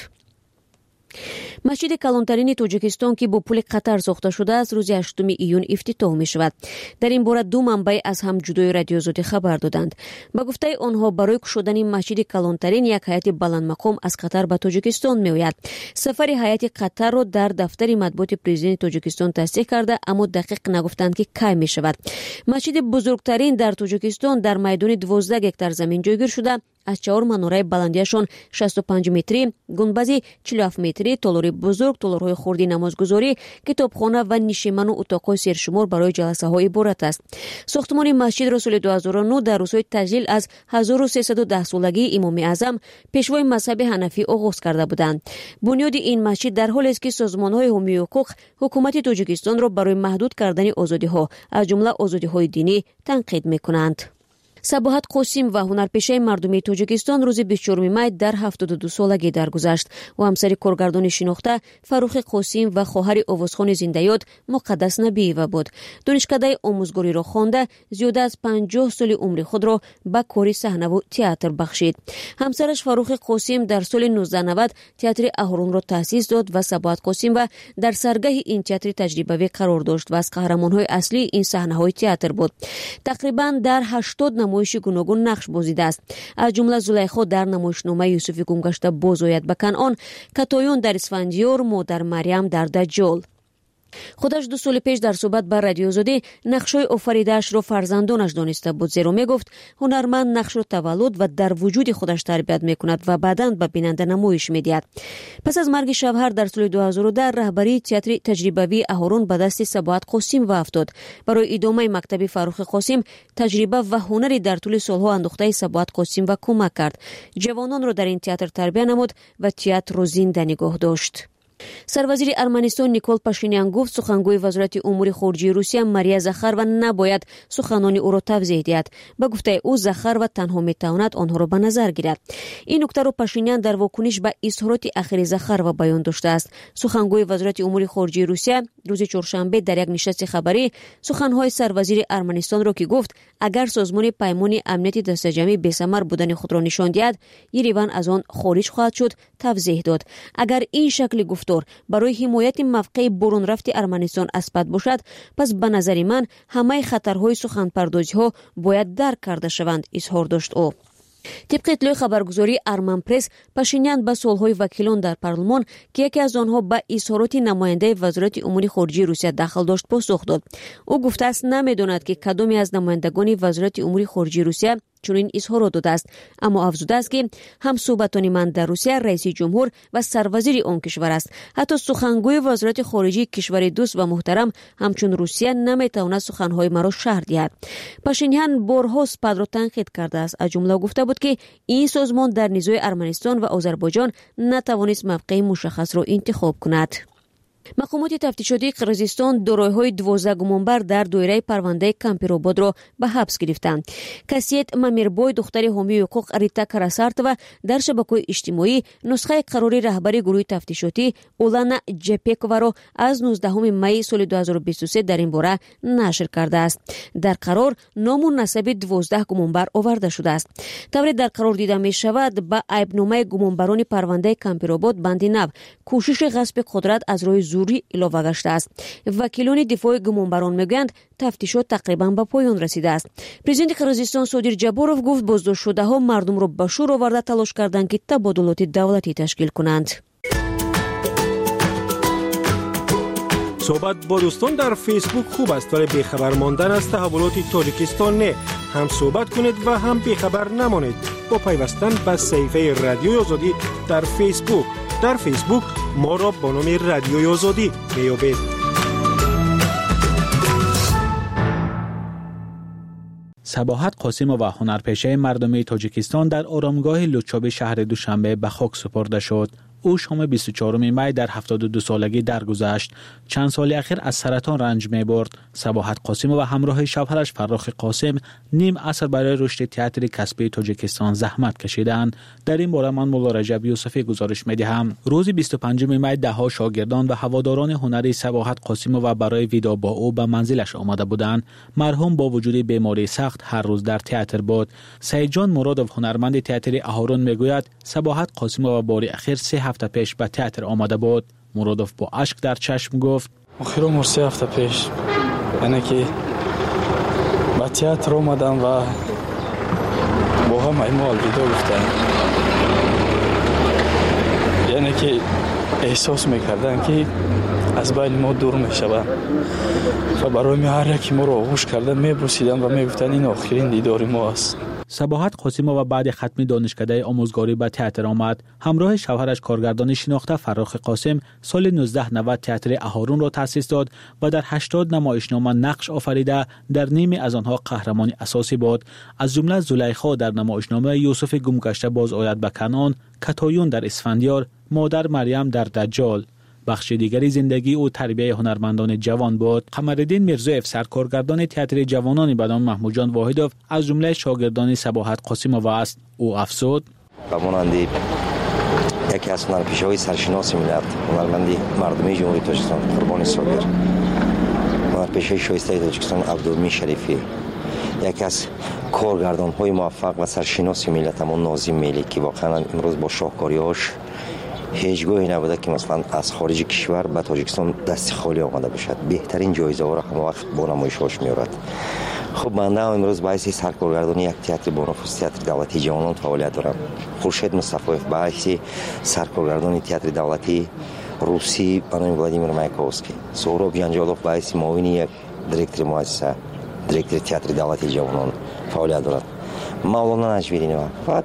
S14: масҷиди калонтарини Тоҷикистон ки бо пули Қатар сохта шудааст, рӯзи 8 июн ифтитоҳ мешавад. дар ин бора 2 манбаъ аз ҳам ҷудои Радиои Озодӣ хабар доданд. ба гуфтаи онҳо, барои кушодани масҷиди калонтарин як ҳайати баландмақом аз Қатар ба Тоҷикистон меояд. сафари ҳайати Қатарро дар дафтари матбуоти президенти Тоҷикистон тасдиқ карда, аммо дақиқ нагуфтанд ки кай мешавад. масҷиди бузургтарин дар Тоҷикистон дар майдони 12 гектар замин ҷойгир шуда, аз 4 манораи баландиашон 65 метрӣ, гунбази 47 метрӣ, толори бузург, толорҳои хурди намозгузорӣ, китобхона ва нишиману утоқҳои сершумор барои ҷаласаҳо иборат аст. сохтмони масҷидро соли 2009 дар рӯзҳои таҷлил аз 1310-солагии имоми аъзам пешвои мазҳаби ҳанафӣ оғоз карда буданд. бунёди ин масҷид дар ҳолест ки созмонҳои ҳумии ҳуқуқ ҳукумати Тоҷикистонро барои маҳдуд кардани озодиҳо, аз ҷумла озодиҳои динӣ танқид мекунанд. Сабоҳат Қосим ва ҳунарпешаи мардумии Тоҷикистон рӯзи 24 май дар 72 солагӣ даргузашт. ӯ ҳамсари коргардони шинохта Фаррухи Қосим ва хоҳари овозхони зиндаёд Муқаддас Набиева буд. донишкадаи омӯзгориро хонда, зиёда аз 50 соли умри худро ба кори саҳнаву театр бахшид. ҳамсараш Фаррухи Қосим дар соли 1990 театри Аҳронро таъсис дод ва Сабоҳат Қосимова дар саргаҳи ин театри таҷрибавӣ қарор дошт ва аз қаҳрамонҳои аслии ин саҳнаҳои театр буд. тақрибан дар 80 намоиши гуногун нақш бозидааст. аз ҷумла Зулайхо дар намоишномаи Юсуфи гумгашта бозояд ба Канъон, Катоён дар Исфандиёр, Модар Марьям дар Даҷҷол. худаш 2 соли пеш дар суҳбат ба Радиои Озодӣ нақшҳои офаридаашро фарзандонаш дониста буд, зеро мегуфт ҳунарманд нақшро таваллуд ва дар вуҷуди худаш тарбият мекунад ва баъдан ба бинанда намоиш медиҳад. пас аз марги шавҳар дар соли 2010 раҳбарии театри таҷрибавии Аҳорон ба дасти Сабоҳат Қосимова афтод. барои идомаи мактаби Фаррухи Қосим таҷриба ва ҳунари дар тӯли солҳо андохтаи Сабоҳат Қосимова кӯмак кард. ҷавононро дар ин театр тарбия намуд ва театрро зинда нигоҳ дошт. сарвазири Арманистон Никол Пашинян гуфт сухангӯи вазорати умури хориҷии Русия Мария Захарова набояд суханони ӯро тавзеҳ диҳад. ба гуфтаи ӯ Захарова танҳо метавонад онҳоро ба назар гирад. ин нуктаро Пашинян дар вокуниш ба изҳороти ахири Захарова баён доштааст. сухангӯи вазорати умури хориҷии Русия рӯзи чоршанбе дар як нишасти хабарӣ суханҳои сарвазири Арманистонро ки гуфт агар созмони паймони амнияти дастаҷамъӣ бесамар будани худро нишон диҳад, Ереван аз он хориҷ хоҳад шуд, тавзеҳ дод. агар ин шакли гуфтор барои ҳимояти мавқеи боронрафти Арманистон аспад бошад, пас ба назари ман ҳамаи хатарҳои суханпардозиҳо бояд дарк карда шаванд, изҳор дошт ӯ. طبق اطلاع خبرگزاری ارمن پرس، پاشینیان با سالهای وکیلان در پارلمان که یکی از آنها با اظهارات نماینده وزارت امور خارجه روسیه دخل داشت پاسخ داد. او گفته است نمیداند که کدامی از نمایندگان وزارت امور خارجه روسیه چنین اظهارات داده است، اما افزوده است که هم صحبتان من در روسیه رئیس جمهور و سروزیر آن کشور است. حتی سخنگوی وزارت خارجه کشور دوست و محترم همچون روسیه نمیتواند سخنهای مرا شرح دهد. پاشینیان بارها سپاه را تنقید کرده است، از جمله گفته بود که این سازمان در نزاع ارمنستان و آذربایجان نتوانست موقع مشخص را انتخاب کند. مقامات تفتیشاتی قرقیزستان دارایی‌های 12 گمانبر در دایره پرونده کمپیروباد را به حبس گرفتند. کسیت ممیربوی دختر حامی حقوق ریتا کراسارتова در شبکه‌های اجتماعی نسخه قراری رهبری گروه تفتیشاتی اولانا جپکووا را از 19 می سال 2023 در این باره نشر کرده است. در قرار نام و نسب 12 گمانبر آورده شده است. طوری در قرار دیده می شود با عیبنامه گمانبران پرونده کمپیروباد بند نو کوشش غصب قدرت از روی زوری علاوه گشته است. وکیلان دفاع گمانبران میگویند تفتیشات تقریبا به پایان رسیده است. پرزیدنت قرقیزستان صادر جبارов گفت بازداشت شده‌ها مردم را به شور آورده تلاش کردند که تبادلات دولتی تشکیل کنند.
S1: صحبت با دوستان در فیسبوک خوب است، ولی بیخبر ماندن از تحولات تاجیکستان نه. هم صحبت کنید و هم بیخبر نمانید با پیوستن به صفحه رادیوی آزادی در فیسبوک. در فیسبوک ما را با نام رادیوی آزادی میابید.
S9: سباحت قاسمova هنرپیشه مردمی تاجیکستان در آرامگاه لوچابی شهر دوشنبه به خاک سپرده شد. او شام 24 می در 72 سالگی درگذشت. چند سال اخیر از سرطان رنج می‌برد. سباحت قاسمova همراه شوهرش فرخ قاسم نیم عصر برای رشد تئاتر کسبی تاجیکستان زحمت کشیدند. در این باره من مولا رجب یوسفی گزارش می‌دهم. روز 25 می ده‌ها شاگردان و هواداران هنری سباحت قاسمova برای ویدا با او به منزلش آمده بودند. مرحوم با وجود بیماری سخت هر روز در تئاتر بود. سعید جان مرادov هنرمند تئاتر اهارون میگوید سباحت قاسمova بار اخیر 3 هفته پیش به تئاتر آمده بود. مرادov با اشک در چشم گفت
S3: آخر عمر 3 هفته پیش یعنی که به تئاتر آمدم و با هم ایمال ویدیو گفتم، یعنی که احساس میکردن که از بین ما دور میشوند و برای هر یکی ما رو آغوش کردن میبوسیدن و میگفتن این آخرین دیدار ما است.
S9: صباحت قاسمова بعد ختم دانشکده آموزگاری به تئاتر آمد. همراه شوهرش کارگردان شناخته فرخ قاسم سال 1990 تئاتر اهارون را تأسیس داد و در 80 نمایشنامه نقش آفریده در نیمی از آنها قهرمان اساسی بود. از جمله زلیخا در نمایشنامه یوسف گمگشته باز آید به کنعان، کتایون در اسفندیار، مادر مریم در دجال. بخش دیگری زندگی او تربیت هنرمندان جوان بود. قمرالدین میرزایف سرکارگردان تئاتر جوانان به نام محمود جان واحدوف از جمله شاگردان صباحت قاسمova است. او افزود:
S17: به مانند یکی از هنرپیشه‌های سرشناس ملت، هنرمندی مردمی جمهوری تاجیکستان قربانی صابر، هنرپیشه شایسته تاجیکستان عبدالمی شریفی، یکی از کارگردان‌های موفق و سرشناس ملت همون ناظم ملی که واقعا امروز با شاهکاری‌هاش هیچگاهی نبوده که مثلا از خارج کشور به تاجیکستان دست خالی آمده باشد. بهترین جایزه ها را همه وقت با نمایش‌هاش می‌آورد. خب بنده امروز باعث سرکارگردانی یک تئاتر بانفوذ تئاتر دولتی جوانان فعالیت دارم. خورشید مصطفایف باعث سرکارگردانی تئاتر دولتی روسی به نام ولادیمیر مایکوفسکی، سهراب جنجالوف باعث معاون یک دیرکتور مؤسسه دیرکتور تئاتر دولتی جوانان فعالیت دارد. مولانا نجویرینова و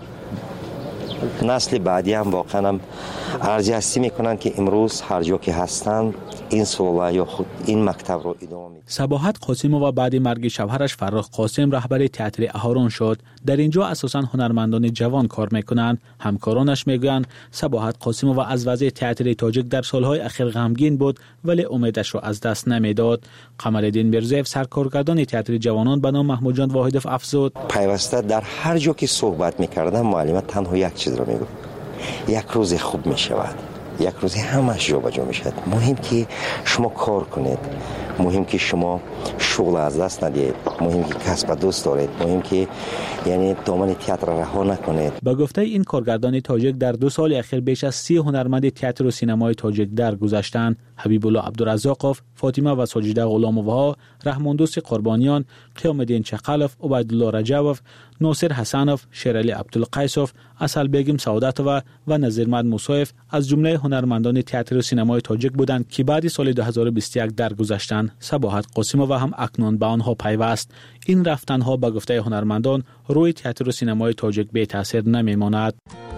S17: نسل بعدی هم واقعا ارزیابی میکنن که امروز هر جا که هستند این سلسله یا خود این مکتب رو ادامه میدن.
S9: صباحت قاسمova بعد مرگ شوهرش فرخ قاسم رهبر تئاتر اهارون شد. در اینجا اساساً هنرمندان جوان کار میکنند. همکارانش میگویند صباحت قاسمova از وضع تئاتر تاجیک در سالهای اخیر غمگین بود ولی امیدش را از دست نمیداد. قمرالدین میرزایف سرکارگردان تئاتر جوانان به نام محمود جان واحدوف افزود:
S17: پیوسته در هر جا که صحبت میکردم معلم تنها یک چیز را میگفت: یک روز خوب میشود، یک روز همش جابجا میشد. مهم که شما کار کنید، مهم که شما شغل از دست ندید، مهم که کسب دوست دارید، مهم که یعنی دامن تئاتر را رها نکنید.
S9: با گفته این کارگردان تاجیک در 2 سال اخیر بیش از 30 هنرمند تئاتر و سینمای تاجیک درگذشتند. حبیب الله عبدالرزاقوف، فاطمه و ساجده غلاموها، رحماندوست قربانیان، قیام الدین چقلوف، عبیدالله رجبوف، ناصر حسنوف، شیرعلی عبدالقیسوف، اصل بیگم سعادتووا و نظیرمد موسویف از جمله هنرمندان تئاتر و سینمای تاجیک بودند که بعد سال 2021 درگذشتند. صباحت قاسمova هم اکنون به آنها پیوست. این رفتنها به گفته هنرمندان روی تئاتر و سینمای تاجیک بی تاثیر نمیماند.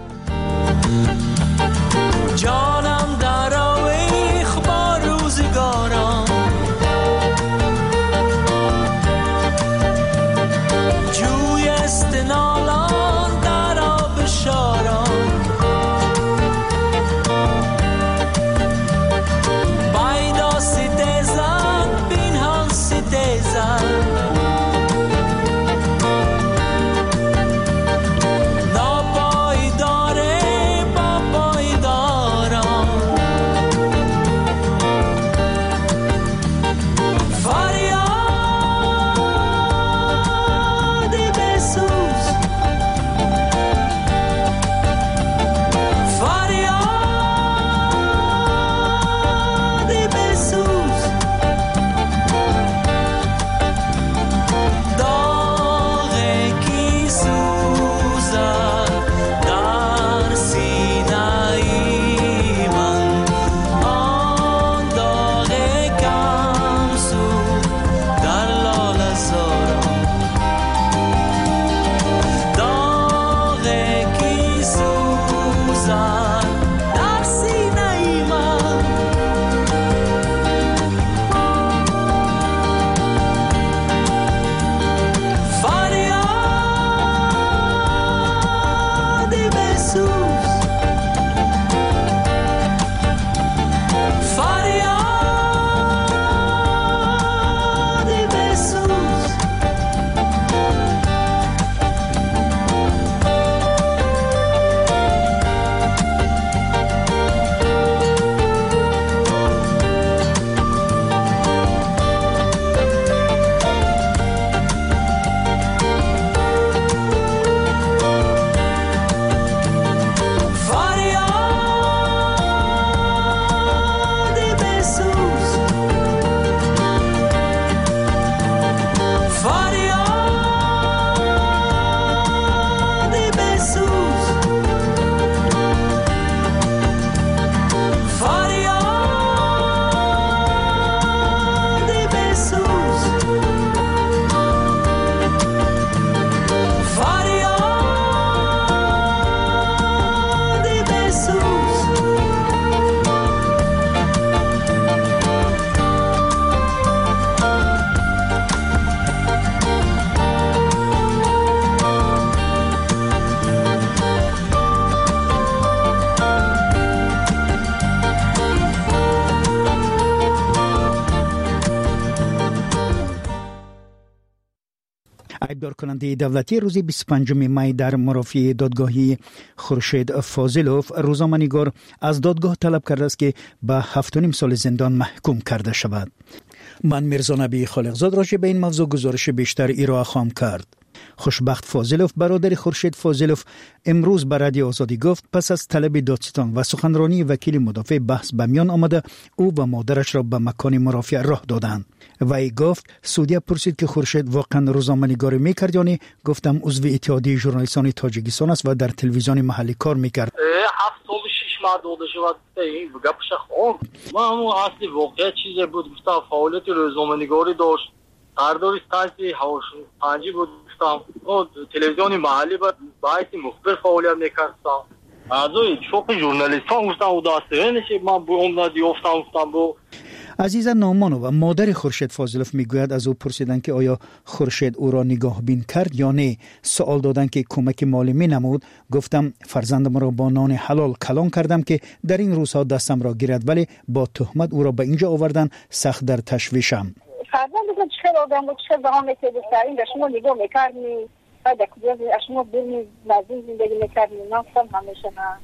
S5: جانم در آویخ با روزگاران، جوی استنالان در آب شاران، بایدا ستیزن بین هم ستیزن، ناپایداره با
S6: خبردار کننده دولتی روز 25 می در مرافعه دادگاهی خورشید فاضلوف روزنامه‌نگار از دادگاه طلب کرده است که به 7.5 سال زندان محکوم کرده شود. من میرزا نبی خالقزاد راجع به این موضوع گزارش بیشتر ارائه خواهم کرد. خوشبخت فاضلوف برادر خورشید فاضلوف امروز به رادیو آزادی گفت پس از طلب دادستان و سخنرانی وکیل مدافع بحث به میان آمده او و مادرش را به مکان مرافعه راه دادند. وی گفت سودیا پرسید که خورشید واقعا روزنامه‌نگاری میکرد یا نه؟ گفتم عضو اتحادیه ژورنالیستان تاجیکستان است و در تلویزیون محلی کار میکرد.
S25: 7 سال 6 ماه داده شد این گپش خون ما همون اصلی واقعیت چیزی بود. گفتم فعالیت روزنامه‌نگاری داشت، قرارداد استانسی هواشون پنجی بود. گفتم تلویزیون محلی بود باعث مخبر فعالیت میکردم. اعضای شوق ژورنالیستان گفتم او داسته نشه من به اون دیافتم بو.
S6: عزیزا نامانو و مادر خورشید فاضلوف میگوید از او پرسیدن که آیا خورشید او را نگاه بین کرد یا نه. سوال دادن که کمک مالی می نمود. گفتم فرزندم را با نان حلال کلان کردم که در این روزها دستم را گیرد، ولی با تهمت او را به اینجا آوردن، سخت در تشویشم.
S8: فرزندم چه آدم بود چه زمان میکرد این شما نگاه میکردی بعد کجا شما بریم نزدیک زندگی میکردی من گفتم همیشه نه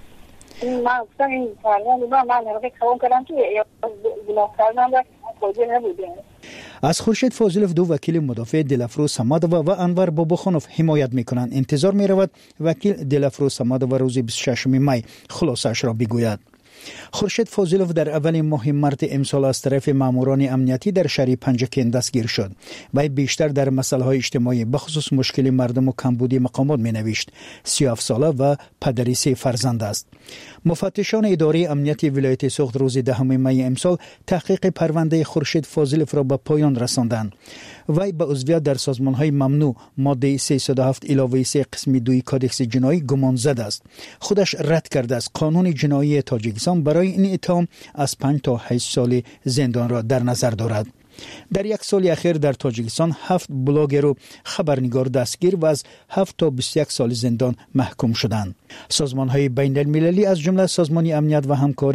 S8: من گفتم این فرزند من رو کلان کردم که گناه کردم و خودی نبودیم.
S6: از خورشید فاضلوف دو وکیل مدافع دلفروز صمدوو و انور باباخانوف حمایت میکنند. انتظار میرود وکیل دلفروز صمدوو روز 26 می خلاصش را بگوید. خورشید فاضلوف در اول ماه مارس امسال از طرف ماموران امنیتی در شهر پنجکین دستگیر شد و بیشتر در مسائل اجتماعی بخصوص مشکل مردم و کمبودی مقامات مینوشت. 37 ساله و پدری 3 فرزند است. مفتشان اداره امنیت ولایت سوخت روز 10 می امسال تحقیق پرونده خورشید فاضلوف را به پایان رساندند. وی به عضویت در سازمان‌های ممنوع ماده 307 علاوه 3 قسم 2 کدکس جنایی گمانزد است. خودش رد کرده است. قانون جنایی تاجیکستان برای این اتهام از 5 تا 8 سال زندان را در نظر دارد. در یک سال اخیر در تاجیکستان 7 بلاگر و خبرنگار دستگیر و از 7 تا 21 سال زندان محکوم شدند. سازمان‌های بین‌المللی از جمله سازمان امنیت و همکاری